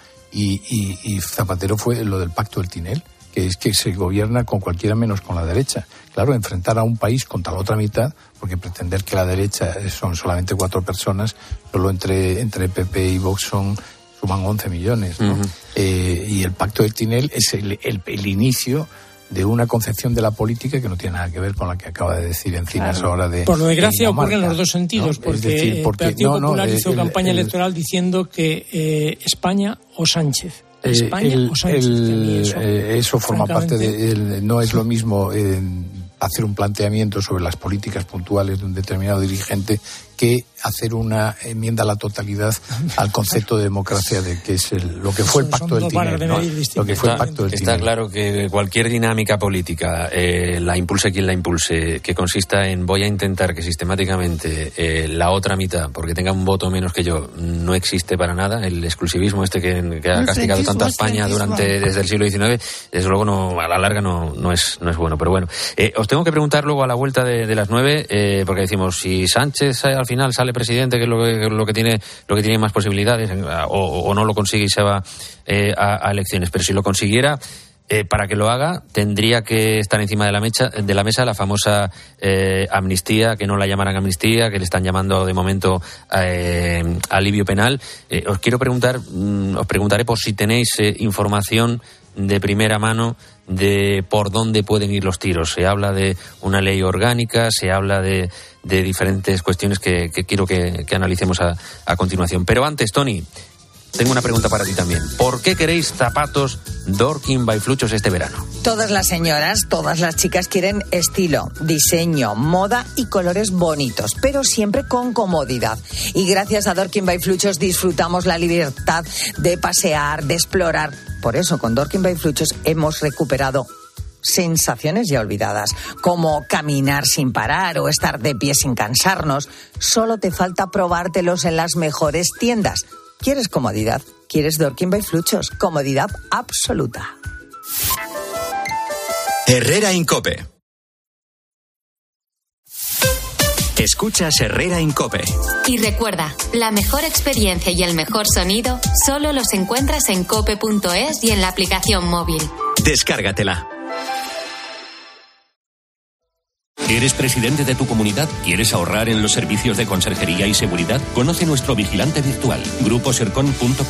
[SPEAKER 6] Y Zapatero fue lo del pacto del Tinel, que es que se gobierna con cualquiera menos con la derecha. Claro, enfrentar a un país contra la otra mitad, porque pretender que la derecha son solamente 4 personas, solo entre PP y Vox suman 11 millones, ¿no? Uh-huh. Y el pacto del Tinel es el inicio de una concepción de la política que no tiene nada que ver con la que acaba de decir Encinas ahora de...
[SPEAKER 11] Por desgracia ocurre en los dos sentidos, ¿no? Porque el Partido Popular hizo campaña electoral diciendo que España o Sánchez. España o Sánchez.
[SPEAKER 6] Eso forma parte de... No es lo mismo hacer un planteamiento sobre las políticas puntuales de un determinado dirigente que hacer una enmienda a la totalidad al concepto de democracia de que es lo que fue el pacto del Tinel, ¿no? Lo que fue el pacto del
[SPEAKER 3] Está
[SPEAKER 6] Tinel.
[SPEAKER 3] Claro que cualquier dinámica política, la impulse quien la impulse, que consista en voy a intentar que sistemáticamente la otra mitad, porque tenga un voto menos que yo, no existe para nada. El exclusivismo que ha castigado tanto a España desde el siglo XIX, desde luego a la larga no es bueno. Pero bueno, os tengo que preguntar luego a la vuelta de las 9, porque decimos, si Sánchez al final sale presidente, que es lo que tiene más posibilidades, o no lo consigue y se va a elecciones, pero si lo consiguiera, para que lo haga tendría que estar encima de la mesa la famosa amnistía, que no la llamarán amnistía, que le están llamando de momento alivio penal. Os preguntaré por si tenéis información de primera mano de por dónde pueden ir los tiros. Se habla de una ley orgánica, se habla de diferentes cuestiones que quiero que analicemos a continuación. Pero antes, Tony, tengo una pregunta para ti también. ¿Por qué queréis zapatos Dorking by Fluchos este verano?
[SPEAKER 12] Todas las señoras, todas las chicas quieren estilo, diseño, moda y colores bonitos, pero siempre con comodidad. Y gracias a Dorking by Fluchos disfrutamos la libertad de pasear, de explorar. Por eso con Dorking by Fluchos hemos recuperado sensaciones ya olvidadas, como caminar sin parar o estar de pie sin cansarnos. Solo te falta probártelos en las mejores tiendas. ¿Quieres comodidad? ¿Quieres Dorking by Fluchos? Comodidad absoluta.
[SPEAKER 20] Herrera Incope. Escuchas Herrera Incope.
[SPEAKER 19] Y recuerda, la mejor experiencia y el mejor sonido solo los encuentras en cope.es y en la aplicación móvil.
[SPEAKER 20] Descárgatela.
[SPEAKER 13] ¿Eres presidente de tu comunidad? ¿Quieres ahorrar en los servicios de conserjería y seguridad? Conoce nuestro vigilante virtual, gruposercon.com.